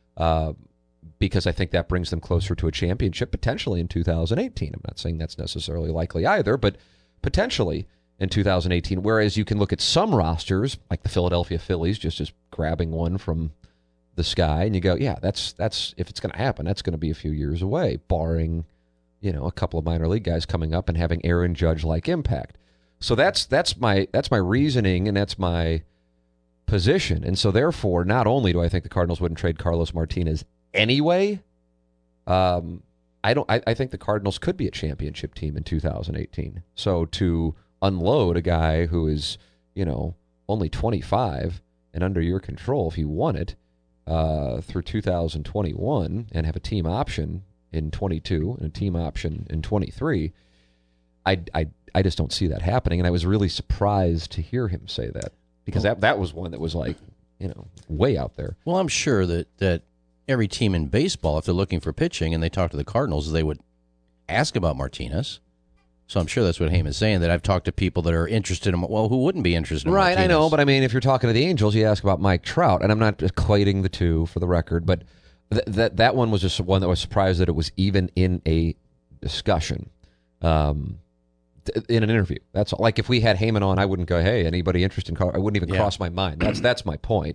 [SPEAKER 2] Because I think that brings them closer to a championship potentially in 2018. I'm not saying that's necessarily likely either, but potentially in 2018. Whereas you can look at some rosters, like the Philadelphia Phillies, just grabbing one from the sky, and you go, yeah, that's if it's going to happen, that's going to be a few years away, barring a couple of minor league guys coming up and having Aaron Judge-like impact. So that's my reasoning, and that's my position. And so therefore, not only do I think the Cardinals wouldn't trade Carlos Martinez anyway, I think the Cardinals could be a championship team in 2018. So to unload a guy who is, only 25 and under your control if you want it through 2021 and have a team option in 22 and a team option in 23, I just don't see that happening. And I was really surprised to hear him say that because that was one that was like, way out there.
[SPEAKER 6] Well, I'm sure that every team in baseball, if they're looking for pitching and they talk to the Cardinals, they would ask about Martinez. So I'm sure that's what Heyman's saying, that I've talked to people that are interested in, well, who wouldn't be interested in Martinez?
[SPEAKER 2] Right, I know, but I mean, if you're talking to the Angels, you ask about Mike Trout, and I'm not equating the two for the record, but that one was just one that was surprised that it was even in a discussion, in an interview. That's all. Like if we had Heyman on, I wouldn't go, hey, anybody interested in Carl? I wouldn't even cross my mind. That's my point.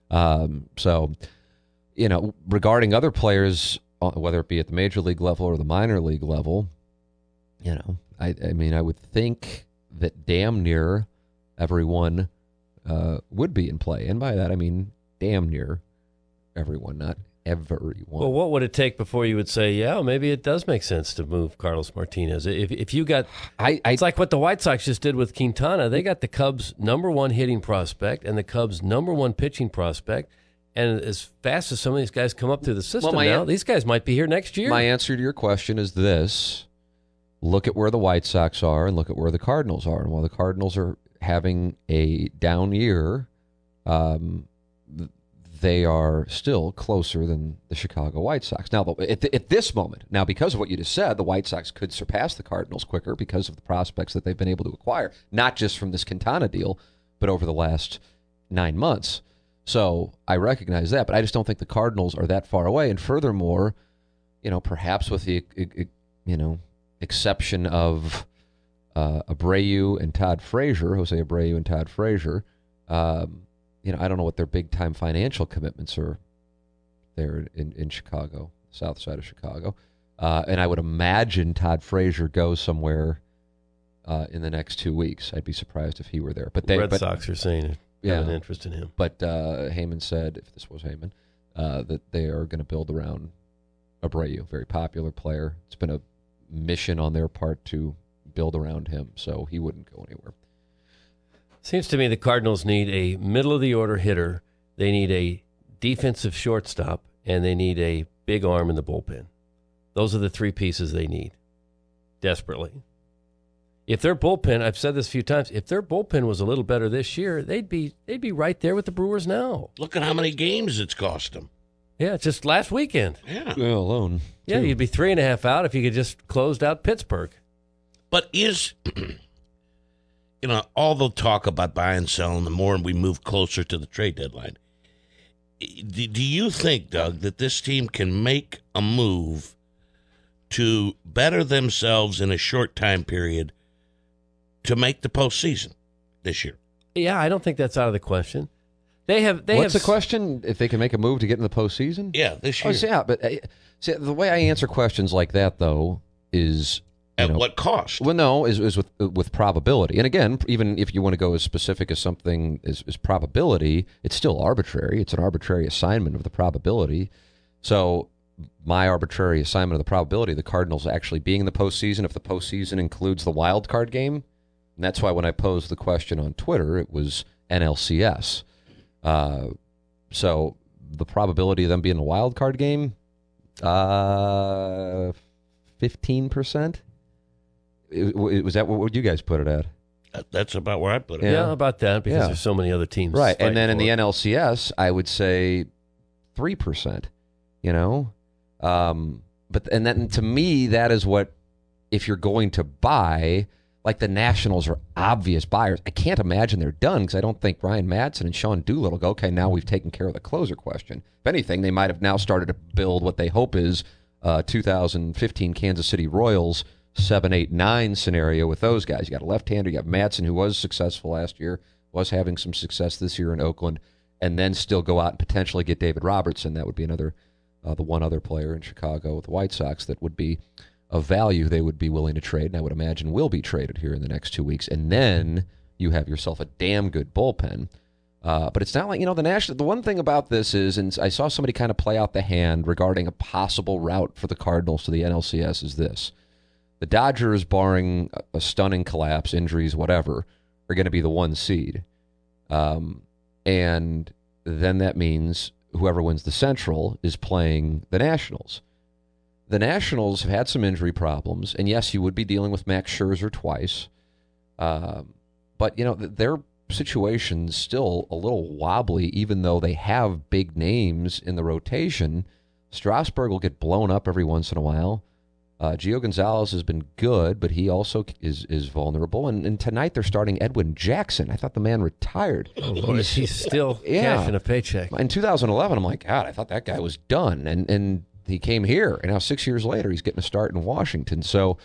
[SPEAKER 2] So, regarding other players, whether it be at the major league level or the minor league level, I mean, I would think that damn near everyone would be in play. And by that, I mean damn near everyone, not everyone.
[SPEAKER 3] Well, what would it take before you would say, yeah, maybe it does make sense to move Carlos Martinez? If you got, it's like what the White Sox just did with Quintana. They got the Cubs' #1 hitting prospect and the Cubs' #1 pitching prospect. And as fast as some of these guys come up through the system now, these guys might be here next year.
[SPEAKER 2] My answer to your question is this. Look at where the White Sox are and look at where the Cardinals are. And while the Cardinals are having a down year, they are still closer than the Chicago White Sox. Now, at this moment, because of what you just said, the White Sox could surpass the Cardinals quicker because of the prospects that they've been able to acquire, not just from this Quintana deal, but over the last 9 months. So I recognize that, but I just don't think the Cardinals are that far away. And furthermore, perhaps with the, exception of Abreu and Todd Frazier, Jose Abreu and Todd Frazier. I don't know what their big-time financial commitments are there in Chicago, south side of Chicago. And I would imagine Todd Frazier goes somewhere in the next 2 weeks. I'd be surprised if he were there. But
[SPEAKER 3] Red Sox are saying have an interest in him.
[SPEAKER 2] But Heyman said, if this was Heyman, that they are going to build around Abreu, very popular player. It's been a mission on their part to build around him, so he wouldn't go anywhere.
[SPEAKER 3] Seems to me the Cardinals need a middle-of-the-order hitter. They need a defensive shortstop, and they need a big arm in the bullpen. Those are the three pieces they need desperately. If their bullpen, I've said this a few times, if their bullpen was a little better this year, they'd be right there with the Brewers now.
[SPEAKER 4] Look at how many games it's cost them.
[SPEAKER 3] Yeah, just last weekend.
[SPEAKER 4] Yeah.
[SPEAKER 2] Alone.
[SPEAKER 3] Yeah, you'd be 3.5 out if you could just closed out Pittsburgh.
[SPEAKER 4] But is, all the talk about buying and selling, the more we move closer to the trade deadline, do you think, Doug, that this team can make a move to better themselves in a short time period to make the postseason this year?
[SPEAKER 3] Yeah, I don't think that's out of the question.
[SPEAKER 2] What's the question? If they can make a move to get in the postseason?
[SPEAKER 4] Yeah, this year.
[SPEAKER 2] Yeah, but see, the way I answer questions like that, though, is
[SPEAKER 4] at what cost?
[SPEAKER 2] Well, no, is with probability. And again, even if you want to go as specific as something as probability, it's still arbitrary. It's an arbitrary assignment of the probability. So my arbitrary assignment of the probability of the Cardinals actually being in the postseason, if the postseason includes the wild card game, and that's why when I posed the question on Twitter, it was NLCS. So the probability of them being in a wild card game, 15%. Was that what would you guys put it at?
[SPEAKER 4] That's about where I put it.
[SPEAKER 3] Yeah, about that, because there's so many other teams.
[SPEAKER 2] Right, and then in the NLCS, I would say 3%. But then to me, that is what, if you're going to buy, like the Nationals are obvious buyers. I can't imagine they're done because I don't think Ryan Madson and Sean Doolittle go, okay, now we've taken care of the closer question. If anything, they might have now started to build what they hope is 2015 Kansas City Royals 7, 8, 9 scenario with those guys. You got a left-hander, you got Madson, who was successful last year, was having some success this year in Oakland, and then still go out and potentially get David Robertson. That would be another, the one other player in Chicago with the White Sox that would be of value they would be willing to trade, and I would imagine will be traded here in the next 2 weeks. And then you have yourself a damn good bullpen. But it's not like, the one thing about this is, and I saw somebody kind of play out the hand regarding a possible route for the Cardinals to the NLCS is this. The Dodgers, barring a stunning collapse, injuries, whatever, are going to be the 1 seed. And then that means whoever wins the Central is playing the Nationals. The Nationals have had some injury problems, and yes, you would be dealing with Max Scherzer twice. But, their situation's still a little wobbly, even though they have big names in the rotation. Strasburg will get blown up every once in a while. Gio Gonzalez has been good, but he also is vulnerable. And tonight they're starting Edwin Jackson. I thought the man retired.
[SPEAKER 3] Oh, Lord, he's still cashing a paycheck.
[SPEAKER 2] In 2011, I'm like, God, I thought that guy was done. And he came here, and now 6 years later, he's getting a start in Washington. So,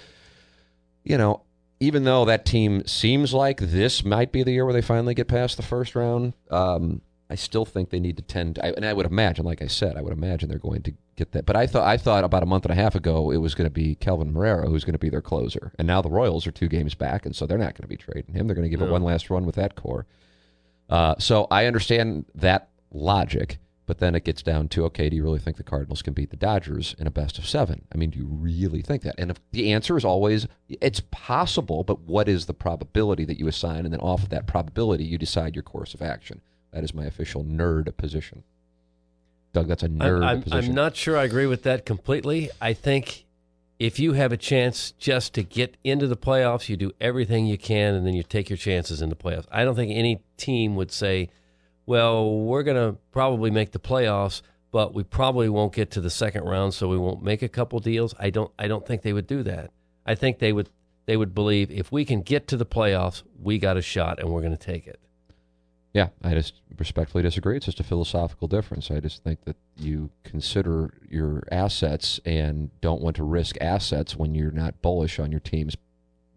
[SPEAKER 2] even though that team seems like this might be the year where they finally get past the first round, I still think they need to tend. And I would imagine, like I said, they're going to get that. But I thought about a month and a half ago it was going to be Kelvin Morero who's going to be their closer. And now the Royals are 2 games back, and so they're not going to be trading him. They're going to give it one last run with that core. So I understand that logic. But then it gets down to, okay, do you really think the Cardinals can beat the Dodgers in a best-of-7? I mean, do you really think that? And if the answer is always, it's possible, but what is the probability that you assign? And then off of that probability, you decide your course of action. That is my official nerd position. Doug, that's a nerd position.
[SPEAKER 3] I'm not sure I agree with that completely. I think if you have a chance just to get into the playoffs, you do everything you can, and then you take your chances in the playoffs. I don't think any team would say, well, we're going to probably make the playoffs, but we probably won't get to the second round, so we won't make a couple deals. I don't think they would do that. I think they would believe if we can get to the playoffs, we got a shot, and we're going to take it.
[SPEAKER 2] Yeah, I just respectfully disagree. It's just a philosophical difference. I just think that you consider your assets and don't want to risk assets when you're not bullish on your team's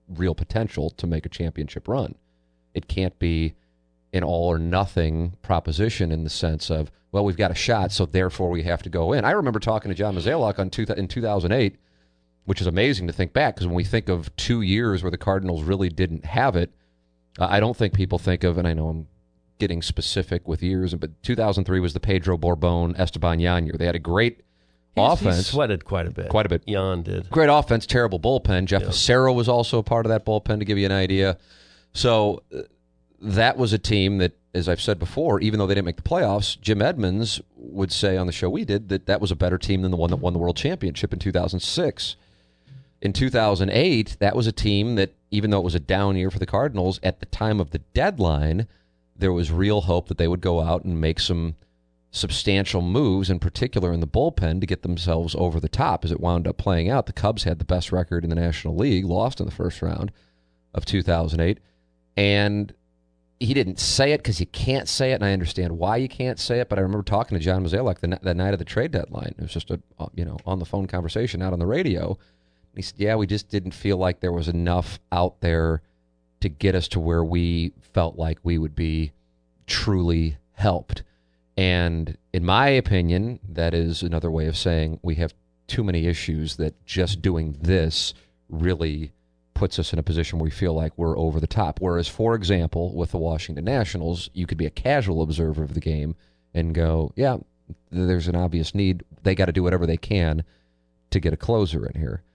[SPEAKER 2] real potential to make a championship run. It can't be an all or nothing proposition in the sense of, well, we've got a shot, so therefore we have to go in. I remember talking to John Mozeliak in 2008, which is amazing to think back, because when we think of 2 years where the Cardinals really didn't have it, I don't think people think of, and I know I'm getting specific with years, but 2003 was the Pedro Borbon, Esteban Yan year. They had a great offense.
[SPEAKER 3] He sweated quite a bit.
[SPEAKER 2] Quite a bit.
[SPEAKER 3] Yan did.
[SPEAKER 2] Great offense, terrible bullpen. Jeff Fassero was also a part of that bullpen, to give you an idea. So that was a team that, as I've said before, even though they didn't make the playoffs, Jim Edmonds would say on the show we did that was a better team than the one that won the World Championship in 2006. In 2008, that was a team that, even though it was a down year for the Cardinals, at the time of the deadline, there was real hope that they would go out and make some substantial moves, in particular in the bullpen, to get themselves over the top. As it wound up playing out, the Cubs had the best record in the National League, lost in the first round of 2008, and he didn't say it because you can't say it, and I understand why you can't say it, but I remember talking to John Mozeliak the night of the trade deadline. It was just a on-the-phone conversation out on the radio. He said, yeah, we just didn't feel like there was enough out there to get us to where we felt like we would be truly helped. And in my opinion, that is another way of saying we have too many issues that just doing this really puts us in a position where we feel like we're over the top. Whereas, for example, with the Washington Nationals, you could be a casual observer of the game and go, yeah, there's an obvious need. They got to do whatever they can to get a closer in here.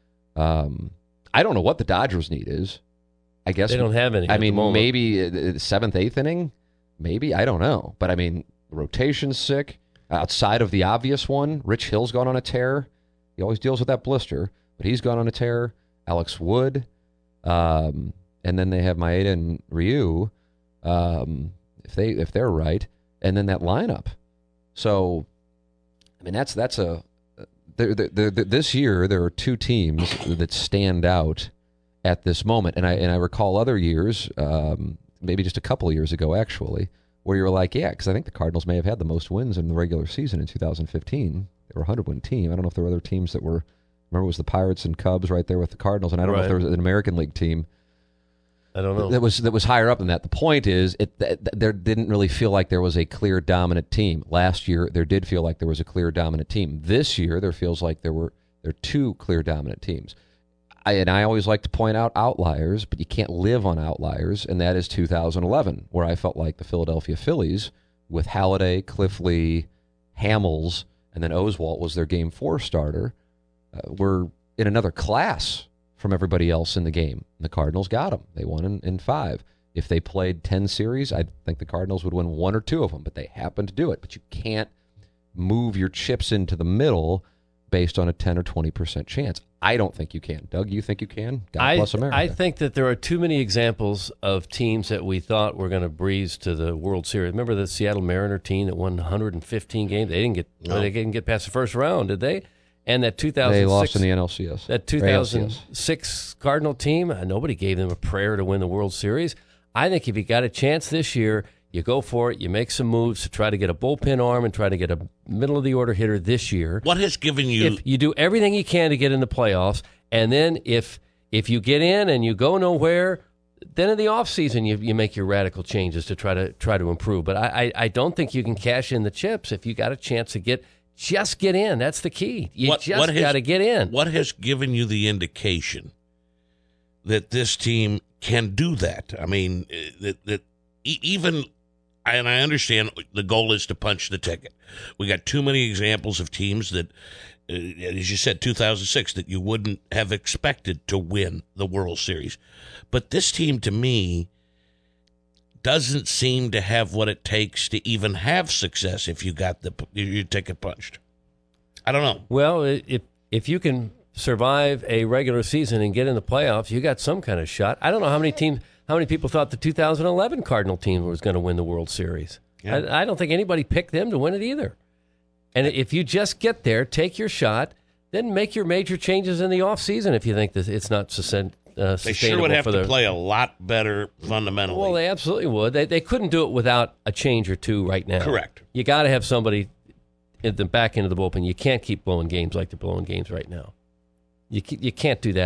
[SPEAKER 2] I don't know what the Dodgers' need is. I guess
[SPEAKER 3] they don't have any.
[SPEAKER 2] I mean, maybe seventh, eighth inning, maybe, I don't know. But I mean, the rotation's sick. Outside of the obvious one, Rich Hill's gone on a tear. He always deals with that blister, but he's gone on a tear. Alex Wood, and then they have Maeda and Ryu, if they're right, and then that lineup. So, I mean, that's a. This year, there are two teams that stand out at this moment, and I recall other years, maybe just a couple of years ago, actually, where you were like, yeah, because I think the Cardinals may have had the most wins in the regular season in 2015. They were a 100-win team. I don't know if there were other teams that were. Remember, it was the Pirates and Cubs right there with the Cardinals, and I don't know if there was an American League team.
[SPEAKER 3] I don't know.
[SPEAKER 2] That was higher up than that. The point is, there didn't really feel like there was a clear dominant team. Last year, there did feel like there was a clear dominant team. This year, there feels like there are two clear dominant teams. I always like to point out outliers, but you can't live on outliers, and that is 2011, where I felt like the Philadelphia Phillies, with Halladay, Cliff Lee, Hamels, and then Oswalt was their Game 4 starter, were in another class from everybody else in the game. The Cardinals got them. They won in 5. If they played 10 series, I think the Cardinals would win 1 or 2 of them, but they happened to do it. But you can't move your chips into the middle based on a 10 or 20% chance. I don't think you can. Doug, you think you can? God bless America.
[SPEAKER 3] I think that there are too many examples of teams that we thought were going to breeze to the World Series. Remember the Seattle Mariner team that won 115 games? They didn't get past the first round, did they? And that 2006,
[SPEAKER 2] they lost in the NLCS.
[SPEAKER 3] That 2006 Cardinal team, nobody gave them a prayer to win the World Series. I think if you got a chance this year, you go for it. You make some moves to try to get a bullpen arm and try to get a middle-of-the-order hitter this year.
[SPEAKER 4] What has given you...
[SPEAKER 3] If you do everything you can to get in the playoffs, and then if you get in and you go nowhere, then in the offseason you make your radical changes to try to improve. But I don't think you can cash in the chips if you got a chance to just get in. That's the key. You just got to get in.
[SPEAKER 4] What has given you the indication that this team can do that? I mean, that even, and I understand the goal is to punch the ticket. We got too many examples of teams that, as you said, 2006, that you wouldn't have expected to win the World Series. But this team, to me, doesn't seem to have what it takes to even have success if you got your ticket punched. I don't know.
[SPEAKER 3] Well, if you can survive a regular season and get in the playoffs, you got some kind of shot. I don't know how many people thought the 2011 Cardinal team was going to win the World Series. Yeah. I don't think anybody picked them to win it either. And if you just get there, take your shot, then make your major changes in the offseason if you think that it's not sustainable.
[SPEAKER 4] They sure would have to play a lot better fundamentally.
[SPEAKER 3] Well, they absolutely would. They couldn't do it without a change or two right now.
[SPEAKER 4] Correct.
[SPEAKER 3] You got to have somebody at the back end of the bullpen. You can't keep blowing games like they're blowing games right now. You can't do that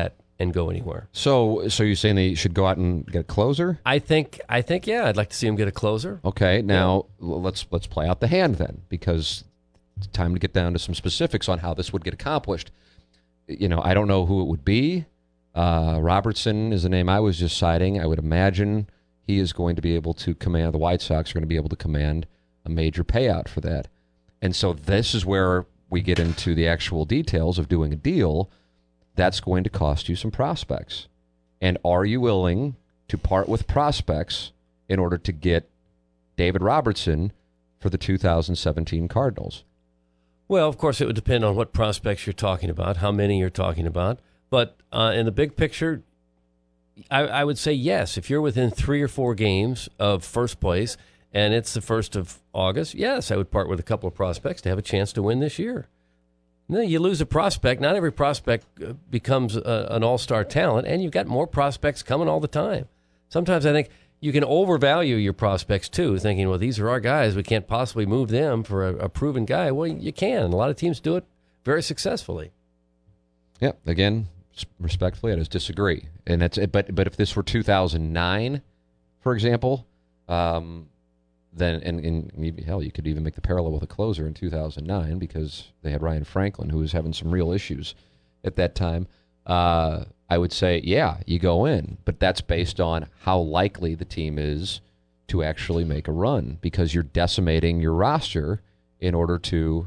[SPEAKER 3] and go anywhere.
[SPEAKER 2] So you're saying they should go out and get a closer?
[SPEAKER 3] I think, yeah, I'd like to see him get a closer.
[SPEAKER 2] Okay, now let's play out the hand then, because it's time to get down to some specifics on how this would get accomplished. I don't know who it would be. Robertson is the name I was just citing. I would imagine he is going to be able to command, the White Sox are going to be able to command a major payout for that. And so this is where we get into the actual details of doing a deal. That's going to cost you some prospects. And are you willing to part with prospects in order to get David Robertson for the 2017 Cardinals?
[SPEAKER 3] Well, of course, it would depend on what prospects you're talking about, how many you're talking about. But in the big picture, I would say yes. If you're within 3 or 4 games of first place and it's the 1st of August, yes, I would part with a couple of prospects to have a chance to win this year. And then you lose a prospect. Not every prospect becomes an all-star talent, and you've got more prospects coming all the time. Sometimes I think you can overvalue your prospects, too, thinking, well, these are our guys. We can't possibly move them for a proven guy. Well, you can. A lot of teams do it very successfully.
[SPEAKER 2] Yeah, again, respectfully, I just disagree. And but if this were 2009, for example, then and hell, you could even make the parallel with a closer in 2009 because they had Ryan Franklin, who was having some real issues at that time. I would say, yeah, you go in, but that's based on how likely the team is to actually make a run because you're decimating your roster in order to.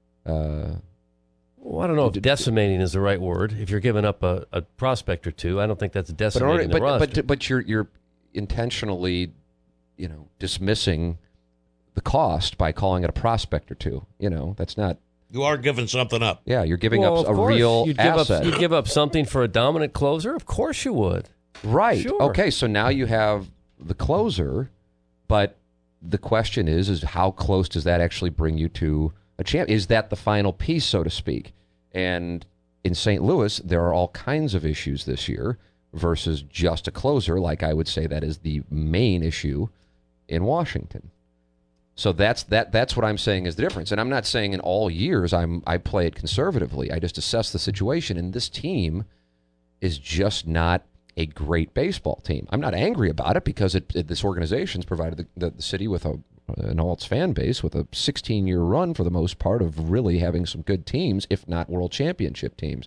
[SPEAKER 3] Well, I don't know if decimating is the right word. If you're giving up a prospect or two, I don't think that's decimating the roster.
[SPEAKER 2] But you're intentionally, dismissing the cost by calling it a prospect or two. That's not.
[SPEAKER 4] You are giving something up.
[SPEAKER 2] Yeah, you're giving up a real asset.
[SPEAKER 3] You'd give up something for a dominant closer? Of course you would.
[SPEAKER 2] Right.
[SPEAKER 3] Sure.
[SPEAKER 2] Okay, so now you have the closer, but the question is how close does that actually bring you to a champ? Is that the final piece, so to speak? And in St. Louis, there are all kinds of issues this year versus just a closer, like I would say that is the main issue in Washington. So that's what I'm saying is the difference. And I'm not saying in all years I play it conservatively. I just assess the situation, and this team is just not a great baseball team. I'm not angry about it because this organization's provided the city with and all its fan base with a 16-year run for the most part of really having some good teams, if not world championship teams.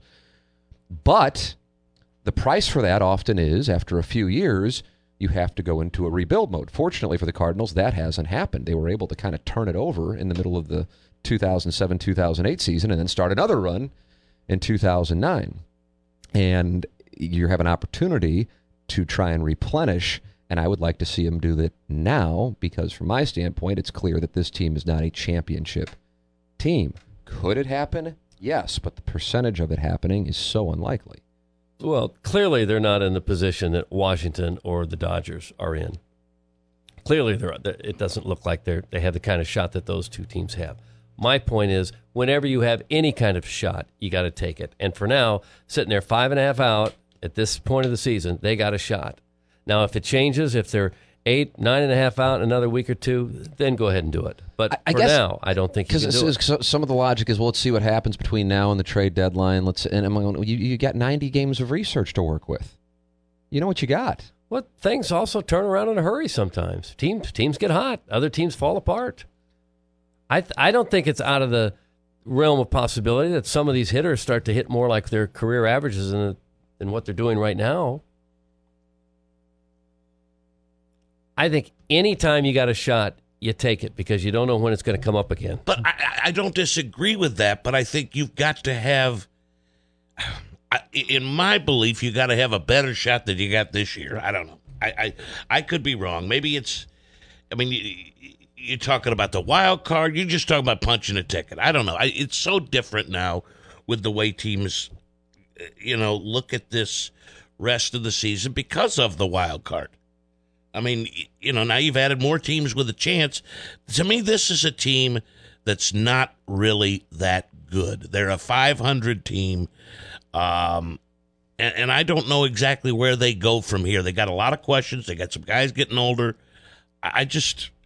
[SPEAKER 2] But the price for that often is, after a few years, you have to go into a rebuild mode. Fortunately for the Cardinals, that hasn't happened. They were able to kind of turn it over in the middle of the 2007-2008 season and then start another run in 2009. And you have an opportunity to try and replenish, and I would like to see them do that now because from my standpoint, it's clear that this team is not a championship team. Could it happen? Yes, but the percentage of it happening is so unlikely.
[SPEAKER 3] Well, clearly they're not in the position that Washington or the Dodgers are in. Clearly, it doesn't look like they have the kind of shot that those two teams have. My point is, whenever you have any kind of shot, you got to take it. And for now, sitting there 5.5 out at this point of the season, they got a shot. Now, if it changes, if they're 8, 9.5 out in another week or two, then go ahead and do it. But I guess, now, I don't think you can do it.
[SPEAKER 2] Some of the logic is, well, let's see what happens between now and the trade deadline. You got 90 games of research to work with. You know what you got.
[SPEAKER 3] Well, things also turn around in a hurry sometimes. Teams get hot. Other teams fall apart. I don't think it's out of the realm of possibility that some of these hitters start to hit more like their career averages than what they're doing right now. I think anytime you got a shot, you take it because you don't know when it's going to come up again.
[SPEAKER 4] But I don't disagree with that, but I think you've got to have, in my belief, you got to have a better shot than you got this year. I don't know. I could be wrong. Maybe it's, you're talking about the wild card. You're just talking about punching a ticket. I don't know. It's so different now with the way teams, look at this rest of the season because of the wild card. Now you've added more teams with a chance. To me, this is a team that's not really that good. They're a 500 team, and I don't know exactly where they go from here. They got a lot of questions. They got some guys getting older.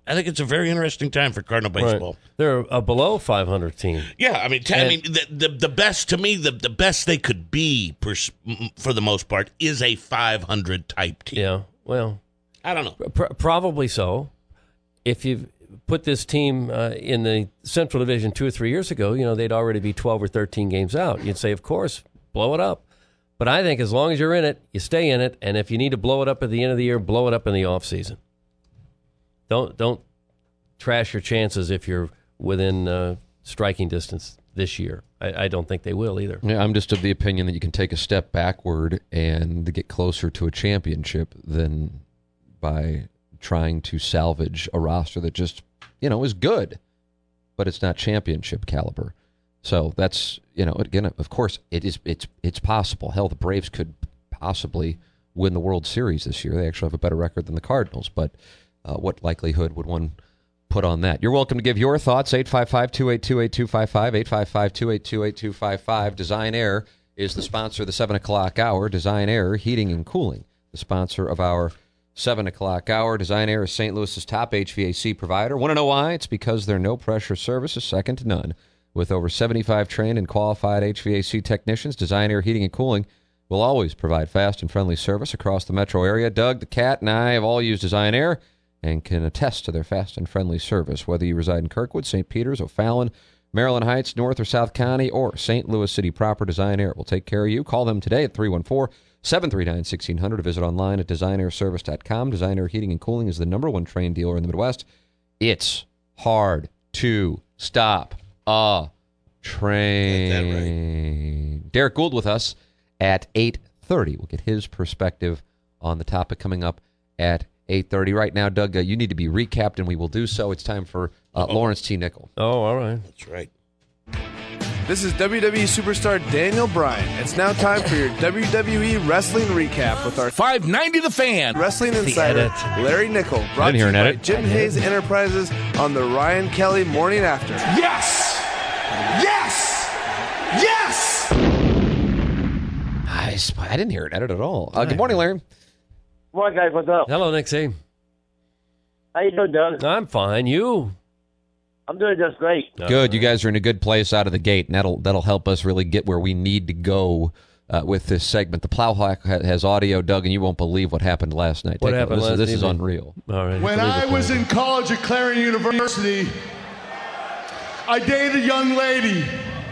[SPEAKER 4] I think it's a very interesting time for Cardinal baseball.
[SPEAKER 3] Right. They're a below 500 team.
[SPEAKER 4] Yeah, I mean, the best to me, the best they could be for the most part is a 500 type team.
[SPEAKER 3] Yeah, well,
[SPEAKER 4] I don't know.
[SPEAKER 3] Probably so. If you put this team in the Central Division 2 or 3 years ago, they'd already be 12 or 13 games out. You'd say, of course, blow it up. But I think as long as you're in it, you stay in it. And if you need to blow it up at the end of the year, blow it up in the off season. Don't trash your chances if you're within striking distance this year. I don't think they will either.
[SPEAKER 2] Yeah, I'm just of the opinion that you can take a step backward and get closer to a championship than by trying to salvage a roster that just, is good, but it's not championship caliber. So that's, again, of course, it's possible. Hell, the Braves could possibly win the World Series this year. They actually have a better record than the Cardinals, but what likelihood would one put on that? You're welcome to give your thoughts, 855-282-8255, 855-282-8255. Design Air is the sponsor of the 7 o'clock hour. Design Air Heating and Cooling, the sponsor of our 7 o'clock hour. Design Air is St. Louis's top HVAC provider. Want to know why? It's because their no-pressure service is second to none. With over 75 trained and qualified HVAC technicians, Design Air Heating and Cooling will always provide fast and friendly service across the metro area. Doug, the cat, and I have all used Design Air and can attest to their fast and friendly service. Whether you reside in Kirkwood, St. Peters, O'Fallon, Maryland Heights, North or South County, or St. Louis City proper, Design Air will take care of you. Call them today at 314-739-1600 or visit online at designairservice.com. Design Air Heating and Cooling is the #1 trained dealer in the Midwest. It's hard to stop a train. Right. Derek Gould with us at 8:30. We'll get his perspective on the topic coming up at 8:30. Right now, Doug, you need to be recapped, and we will do so. It's time for Lawrence T. Nickel.
[SPEAKER 3] Oh, all right.
[SPEAKER 4] That's right.
[SPEAKER 8] This is WWE superstar Daniel Bryan. It's now time for your WWE Wrestling Recap with our
[SPEAKER 9] 590 The Fan
[SPEAKER 8] Wrestling Insider, Larry Nickel, brought to you by Jim Hayes Enterprises on the Ryan Kelly Morning After.
[SPEAKER 9] Yes! Yes! Yes!
[SPEAKER 2] I didn't hear an edit at all. Good morning, Larry.
[SPEAKER 10] Morning, guys. What's up?
[SPEAKER 3] Hello, Nixie.
[SPEAKER 10] How you doing, Doug?
[SPEAKER 3] I'm fine. You?
[SPEAKER 10] I'm doing just great.
[SPEAKER 2] Good. You guys are in a good place out of the gate, and that'll help us really get where we need to go with this segment. The Plowhawk has audio, Doug, and you won't believe what happened last night.
[SPEAKER 3] What happened last night?
[SPEAKER 2] This is unreal.
[SPEAKER 3] All right.
[SPEAKER 11] When I was in college at Clarion University, I dated a young lady.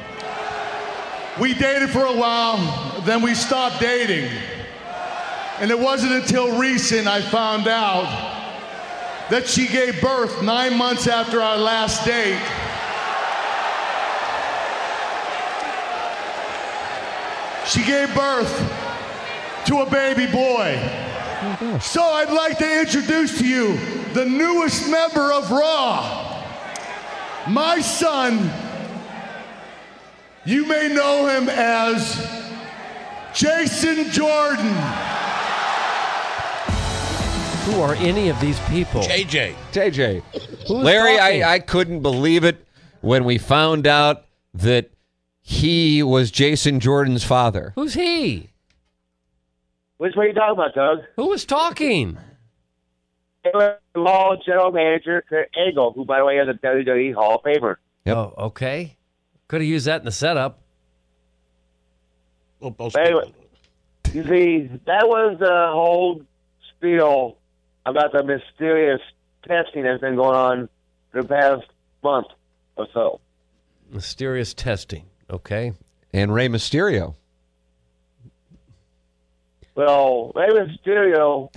[SPEAKER 11] We dated for a while, then we stopped dating. And it wasn't until recent I found out that she gave birth 9 months after our last date. She gave birth to a baby boy. So I'd like to introduce to you the newest member of Raw, my son. You may know him as Jason Jordan.
[SPEAKER 3] Who are any of these people?
[SPEAKER 4] JJ.
[SPEAKER 2] Larry, I couldn't believe it when we found out that he was Jason Jordan's father.
[SPEAKER 3] Who's he?
[SPEAKER 10] Which one are you talking about, Doug?
[SPEAKER 3] Who was talking?
[SPEAKER 10] Law General Manager Kurt Angle, who, by the way, is a WWE Hall of Famer.
[SPEAKER 2] Yep.
[SPEAKER 3] Oh, okay. Could have used that in the setup.
[SPEAKER 4] Well,
[SPEAKER 10] anyway, you see, that was the whole spiel about the mysterious testing that's been going on for the past month or so.
[SPEAKER 3] Mysterious testing, okay.
[SPEAKER 2] And Rey Mysterio.
[SPEAKER 10] Well, Rey Mysterio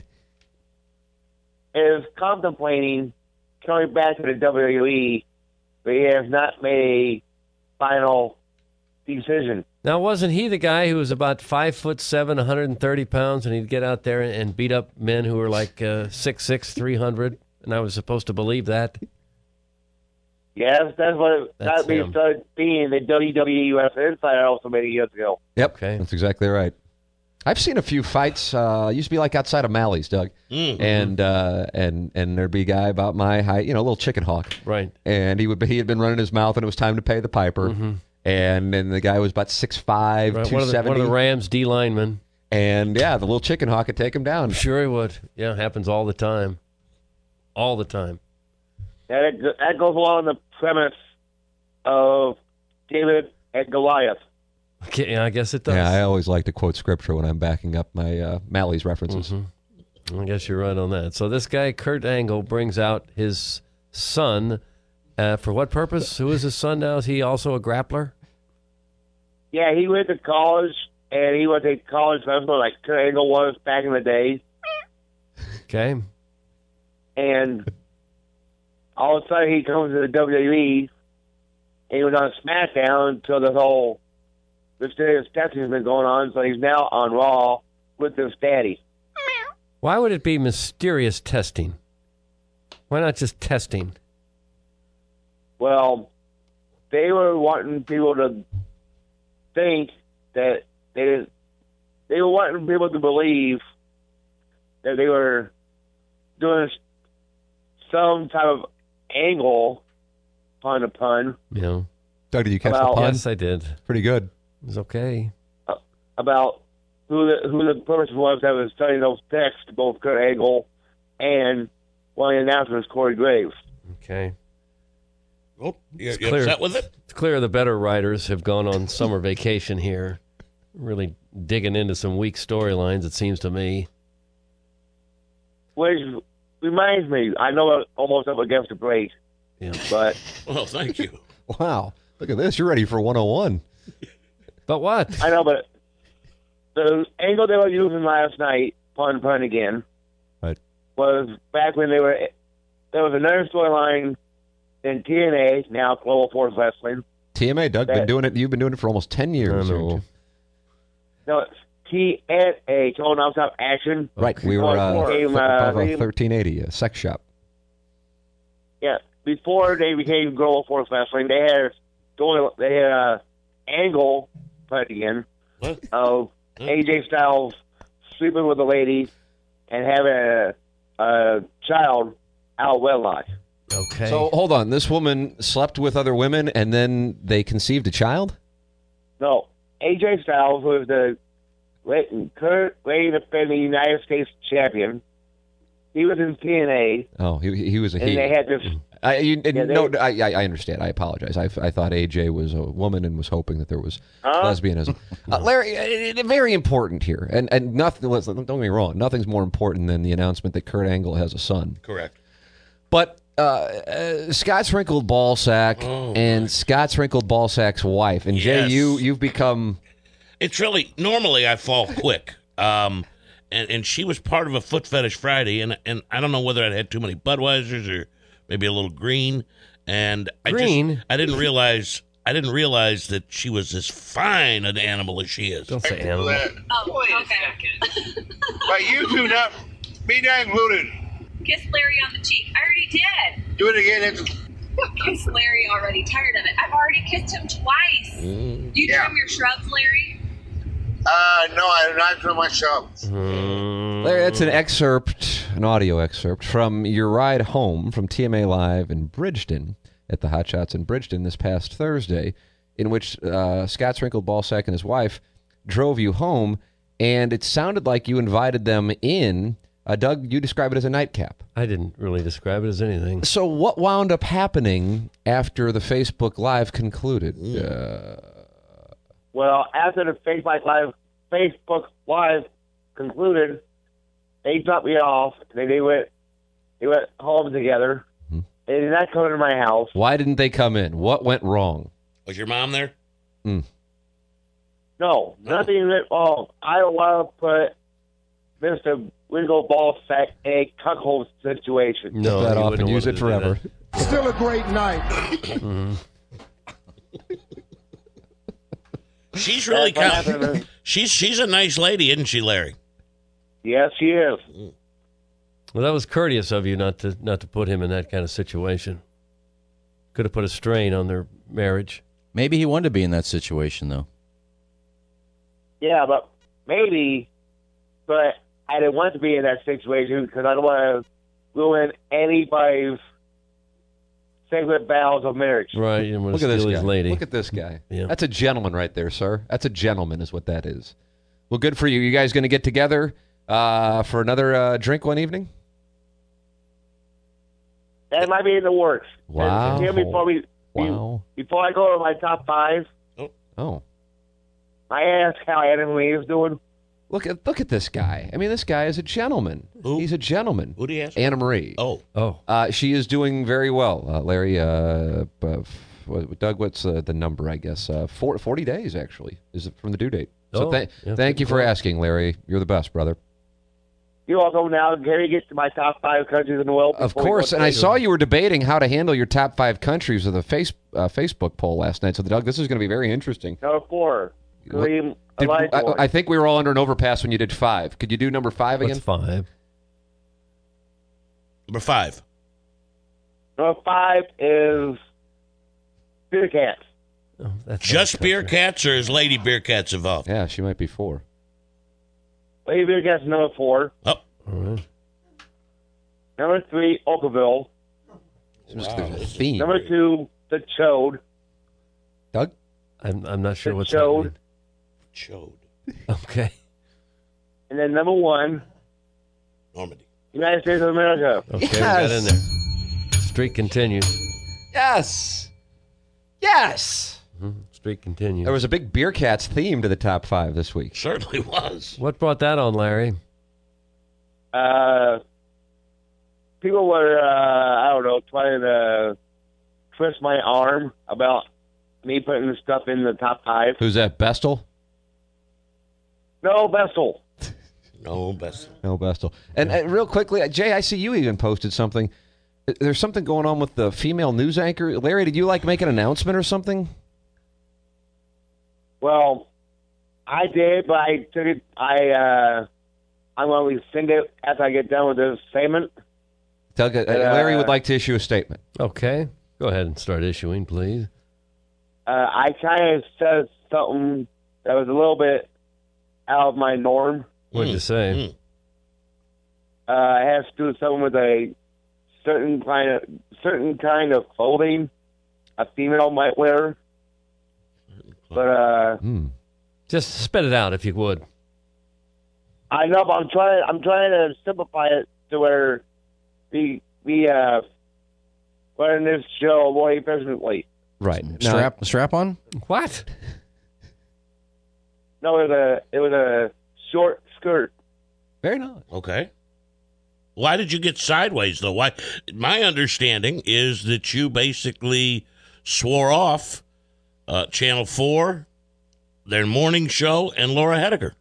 [SPEAKER 10] is contemplating coming back to the WWE, but he has not made a final decision.
[SPEAKER 3] Now, wasn't he the guy who was about 5'7", 130 pounds, and he'd get out there and beat up men who were like 6'6", 300, and I was supposed to believe that?
[SPEAKER 10] Yes, that's what got me started being the WWE US Insider also many years ago.
[SPEAKER 2] Yep, okay. That's exactly right. I've seen a few fights. Used to be like outside of Mally's, Doug, and there'd be a guy about my height, a little chicken hawk,
[SPEAKER 3] right?
[SPEAKER 2] And he had been running his mouth, and it was time to pay the piper. Mm-hmm. And then the guy was about 6'5", right, 270.
[SPEAKER 3] One of the Rams D linemen.
[SPEAKER 2] And yeah, the little chicken hawk could take him down.
[SPEAKER 3] Sure he would. Yeah, happens all the time. All the time.
[SPEAKER 10] That goes along the premise of David and Goliath.
[SPEAKER 3] Okay, yeah, I guess it does.
[SPEAKER 2] Yeah, I always like to quote scripture when I'm backing up my Mally's references.
[SPEAKER 3] I guess you're right on that. So this guy, Kurt Angle, brings out his son. For what purpose? Who is his son now? Is he also a grappler?
[SPEAKER 10] Yeah, he went to college, and he was a college wrestler like Kurt Angle was back in the day.
[SPEAKER 3] Okay.
[SPEAKER 10] And all of a sudden he comes to the WWE, and he was on SmackDown until this whole mysterious testing has been going on, so he's now on Raw with his daddy.
[SPEAKER 3] Why would it be mysterious testing? Why not just testing?
[SPEAKER 10] Well, they were wanting people to think that they were wanting people to believe that they were doing some type of angle, pun.
[SPEAKER 3] Yeah.
[SPEAKER 2] Doug, did you catch the
[SPEAKER 10] About-
[SPEAKER 2] pun?
[SPEAKER 3] Yes, I did.
[SPEAKER 2] Pretty good.
[SPEAKER 3] It was okay.
[SPEAKER 10] About who the person was that was sending those texts to both Kurt Angle and one of the announcers, Corey Graves.
[SPEAKER 3] Okay.
[SPEAKER 4] Oh, you
[SPEAKER 3] clear.
[SPEAKER 4] upset with it?
[SPEAKER 3] It's clear the better writers have gone on summer vacation here, really digging into some weak storylines, it seems to me.
[SPEAKER 10] Which reminds me, I know I'm almost up against the break, but...
[SPEAKER 4] Well, thank you.
[SPEAKER 2] Wow. Look at this. You're ready for 101.
[SPEAKER 3] But what?
[SPEAKER 10] I know, but the angle they were using last night, pun again,
[SPEAKER 2] right,
[SPEAKER 10] was back when there was another storyline in TNA, now Global Force Wrestling.
[SPEAKER 2] TMA, Doug, you've been doing it for almost 10 years.
[SPEAKER 3] I know.
[SPEAKER 2] haven't you?
[SPEAKER 10] No, it's TNA, Total Nonstop Action.
[SPEAKER 2] Right. We were above 1380, a sex shop.
[SPEAKER 10] Yeah, before they became Global Force Wrestling, they had angle, pun again, of AJ Styles sleeping with a lady and having a child out of wedlock.
[SPEAKER 3] Okay.
[SPEAKER 2] So, hold on. This woman slept with other women and then they conceived a child?
[SPEAKER 10] No, AJ Styles was the current reigning defending United States champion. He was in TNA.
[SPEAKER 2] Oh, he was a
[SPEAKER 10] and
[SPEAKER 2] he.
[SPEAKER 10] they had this.
[SPEAKER 2] I understand. I apologize. I thought AJ was a woman and was hoping that there was lesbianism. Larry, very important here, and nothing. Don't get me wrong. Nothing's more important than the announcement that Kurt Angle has a son.
[SPEAKER 4] Correct.
[SPEAKER 2] But Scott's wrinkled ballsack and Scott's wrinkled ballsack's wife, and Jay, you've become.
[SPEAKER 4] It's really normally I fall quick. And she was part of a Foot Fetish Friday, and I don't know whether I'd had too many Budweisers or maybe a little green. And I didn't realize that she was as fine an animal as she is.
[SPEAKER 3] Don't say animal.
[SPEAKER 12] Oh, okay.
[SPEAKER 13] But you do not, me not included.
[SPEAKER 12] Kiss Larry on the cheek. I already did.
[SPEAKER 13] Do it again.
[SPEAKER 12] Kiss Larry already. Tired of it. I've already kissed him twice. You trim your shrubs, Larry?
[SPEAKER 13] No, I have not trimmed my shrubs.
[SPEAKER 2] Larry, that's an audio excerpt from your ride home from TMA Live in Bridgeton at the Hot Shots in Bridgeton this past Thursday, in which Scott's wrinkled ballsack and his wife drove you home, and it sounded like you invited them in. Doug, you describe it as a nightcap.
[SPEAKER 3] I didn't really describe it as anything.
[SPEAKER 2] So what wound up happening after the Facebook Live concluded?
[SPEAKER 10] Well, after the Facebook Live concluded, they dropped me off. They went home together. They did not come to my house.
[SPEAKER 2] Why didn't they come in? What went wrong?
[SPEAKER 4] Was your mom there?
[SPEAKER 10] No, nothing went wrong. I don't want to put Mr. Wingo Ballsack in a cuckold situation.
[SPEAKER 2] No, that off and use it forever.
[SPEAKER 11] Still a great night.
[SPEAKER 4] She's really she's a nice lady, isn't she, Larry?
[SPEAKER 10] Yes, she is.
[SPEAKER 3] Well, that was courteous of you not to put him in that kind of situation. Could have put a strain on their marriage.
[SPEAKER 6] Maybe he wanted to be in that situation, though.
[SPEAKER 10] Yeah, but maybe. But I didn't want to be in that situation because I don't want to ruin anybody's sacred vows of marriage.
[SPEAKER 3] Right. You
[SPEAKER 2] Look at this guy.
[SPEAKER 3] Lady.
[SPEAKER 2] Look at this guy.
[SPEAKER 3] Yeah.
[SPEAKER 2] That's a gentleman right there, sir. That's a gentleman is what that is. Well, good for you. You guys going to get together for another drink one evening?
[SPEAKER 10] That might be in the works.
[SPEAKER 2] Wow.
[SPEAKER 10] And before I go to my top 5,
[SPEAKER 2] Oh.
[SPEAKER 10] I ask how Adam Lee is doing.
[SPEAKER 2] Look at this guy. I mean, this guy is a gentleman.
[SPEAKER 4] Who?
[SPEAKER 2] He's a gentleman.
[SPEAKER 4] Who do you ask?
[SPEAKER 2] Anna Marie.
[SPEAKER 4] Oh.
[SPEAKER 2] She is doing very well. Larry, Doug, what's the number, I guess? 40 days, actually, is it from the due date. So thank you for asking, Larry. You're the best, brother.
[SPEAKER 10] You all go now. Can we get to my top 5 countries in the world?
[SPEAKER 2] Of course, and I saw you were debating how to handle your top 5 countries with a Facebook poll last night. So, Doug, this is going to be very interesting.
[SPEAKER 10] Number 4, Kareem Olajuwon.
[SPEAKER 2] I think we were all under an overpass when you did 5. Could you do number 5 again?
[SPEAKER 3] What's 5?
[SPEAKER 4] Number 5.
[SPEAKER 10] Number 5 is Beer Cats.
[SPEAKER 3] Oh, that's
[SPEAKER 4] Just Beer Cats, or is Lady Beer Cats involved?
[SPEAKER 2] Yeah, she might be 4.
[SPEAKER 10] Lady Beer Cats number 4.
[SPEAKER 4] Oh.
[SPEAKER 3] All right.
[SPEAKER 10] Number 3, Oakville.
[SPEAKER 2] There's a theme.
[SPEAKER 10] Number 2, The Chode.
[SPEAKER 2] Doug?
[SPEAKER 3] I'm not sure what's
[SPEAKER 10] Chode.
[SPEAKER 4] Chode.
[SPEAKER 3] Okay.
[SPEAKER 10] And then number 1,
[SPEAKER 4] Normandy.
[SPEAKER 10] United States of America.
[SPEAKER 3] Okay, we got in there. Streak continues.
[SPEAKER 2] Yes.
[SPEAKER 3] Streak continues.
[SPEAKER 2] There was a big Beer Cats theme to the top 5 this week.
[SPEAKER 4] Certainly was.
[SPEAKER 3] What brought that on, Larry?
[SPEAKER 10] People were, trying to twist my arm about me putting the stuff in the top 5.
[SPEAKER 2] Who's that, Bestel?
[SPEAKER 10] No, Bessel.
[SPEAKER 4] No Bestel.
[SPEAKER 2] No, Bestel. And real quickly, Jay, I see you even posted something. There's something going on with the female news anchor. Larry, did you make an announcement or something?
[SPEAKER 10] Well, I did, but I took it. I'm going to rescind it after I get done with this statement.
[SPEAKER 2] Doug, Larry would like to issue a statement.
[SPEAKER 3] Okay. Go ahead and start issuing, please.
[SPEAKER 10] I kind of said something that was a little bit out of my norm.
[SPEAKER 3] What did you say?
[SPEAKER 10] It has to do with something with a certain kind of clothing a female might wear. But
[SPEAKER 3] just spit it out if you would.
[SPEAKER 10] I know, but I'm trying to simplify it to where we learn this show more efficiently.
[SPEAKER 2] Right.
[SPEAKER 6] Strap on?
[SPEAKER 3] What?
[SPEAKER 10] No, it was a short skirt.
[SPEAKER 2] Very nice.
[SPEAKER 4] Okay. Why did you get sideways, though? Why? My understanding is that you basically swore off Channel 4, their morning show, and Laura Hedeker.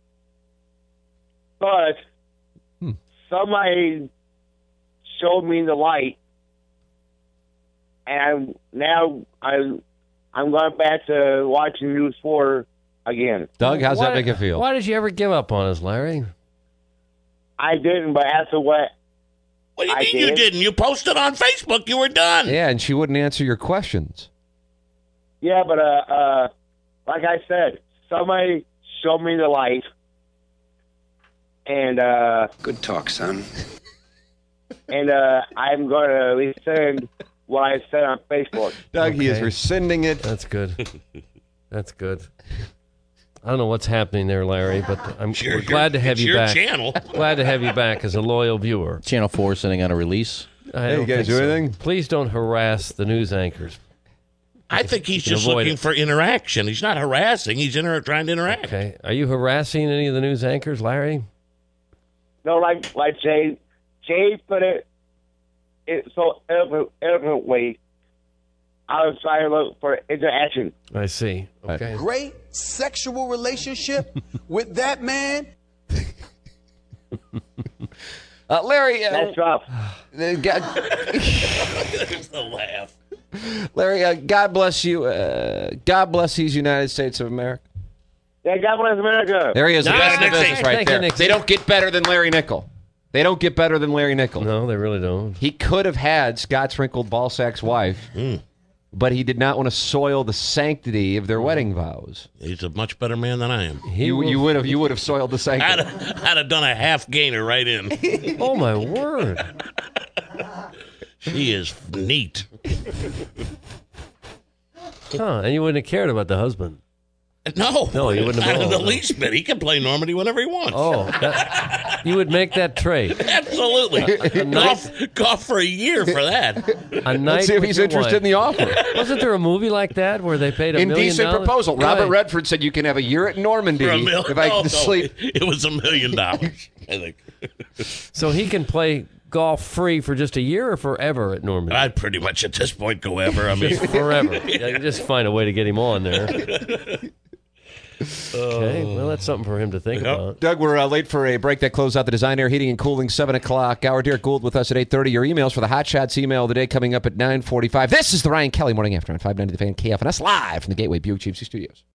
[SPEAKER 10] But somebody showed me the light, and now I'm going back to watching News 4 again.
[SPEAKER 2] Doug, how's that make you feel?
[SPEAKER 3] Why did you ever give up on us, Larry?
[SPEAKER 10] I didn't, but after what
[SPEAKER 4] do you mean you didn't? You posted on Facebook. You were done.
[SPEAKER 2] Yeah, and she wouldn't answer your questions.
[SPEAKER 10] Yeah, but like I said, somebody showed me the light, and
[SPEAKER 14] good talk, son.
[SPEAKER 10] And I'm going to rescind what I said on Facebook.
[SPEAKER 2] Doug, he is rescinding it.
[SPEAKER 3] That's good. That's good. I don't know what's happening there, Larry, but we're glad to have you back.
[SPEAKER 4] Channel.
[SPEAKER 3] Glad to have you back as a loyal viewer.
[SPEAKER 6] Channel 4 sending out a release.
[SPEAKER 3] Hey,
[SPEAKER 2] you guys do anything?
[SPEAKER 3] Please don't harass the news anchors.
[SPEAKER 4] I think he's just looking for interaction. He's not harassing. He's trying to interact.
[SPEAKER 3] Okay. Are you harassing any of the news anchors, Larry?
[SPEAKER 10] No, like Jay put it so eloquently. I was trying to look for interaction.
[SPEAKER 3] I see. Okay.
[SPEAKER 14] Great sexual relationship with that man.
[SPEAKER 2] Larry.
[SPEAKER 10] That's rough.
[SPEAKER 4] There's the laugh.
[SPEAKER 2] Larry, God bless you. God bless these United States of America.
[SPEAKER 10] Yeah, God bless America.
[SPEAKER 2] There he is. The best in the business right
[SPEAKER 3] Thank you,
[SPEAKER 2] there.
[SPEAKER 3] Nixie.
[SPEAKER 2] They don't get better than Larry Nickel. They don't get better than Larry Nickel.
[SPEAKER 3] No, they really don't.
[SPEAKER 2] He could have had Scott's wrinkled ballsack's wife, but he did not want to soil the sanctity of their wedding vows.
[SPEAKER 4] He's a much better man than I am.
[SPEAKER 2] You would have soiled the sanctity.
[SPEAKER 4] I'd have done a half gainer right in.
[SPEAKER 3] Oh, my word.
[SPEAKER 4] She is neat.
[SPEAKER 3] Huh, and you wouldn't have cared about the husband.
[SPEAKER 4] No,
[SPEAKER 3] he wouldn't have
[SPEAKER 4] not in
[SPEAKER 3] blown,
[SPEAKER 4] the least bit. He can play Normandy whenever he wants.
[SPEAKER 3] Oh, you would make that trade.
[SPEAKER 4] Absolutely. Golf for a year for that.
[SPEAKER 3] A night
[SPEAKER 2] Let's see if
[SPEAKER 3] with
[SPEAKER 2] he's
[SPEAKER 3] your
[SPEAKER 2] interested
[SPEAKER 3] wife.
[SPEAKER 2] in the offer.
[SPEAKER 3] Wasn't there a movie like that where they paid $1 million?
[SPEAKER 2] Indecent proposal. Robert
[SPEAKER 3] Right.
[SPEAKER 2] Redford said you can have a year at Normandy
[SPEAKER 4] For $1 million.
[SPEAKER 2] if I can
[SPEAKER 4] No,
[SPEAKER 2] sleep.
[SPEAKER 4] It was $1 million, I think.
[SPEAKER 3] So he can play golf free for just a year or forever at Normandy?
[SPEAKER 4] I'd pretty much at this point go ever. I mean,
[SPEAKER 3] Just forever. Yeah, you just find a way to get him on there. Okay, well, that's something for him to think about.
[SPEAKER 2] Doug, we're late for a break that closed out the Design Air Heating and Cooling 7 o'clock hour. Derek Gould with us at 8:30. Your emails for the Hot Shots email of the day coming up at 9:45. This is the Ryan Kelly Morning After on 590 The Fan KFNS live from the Gateway Buick GMC Studios.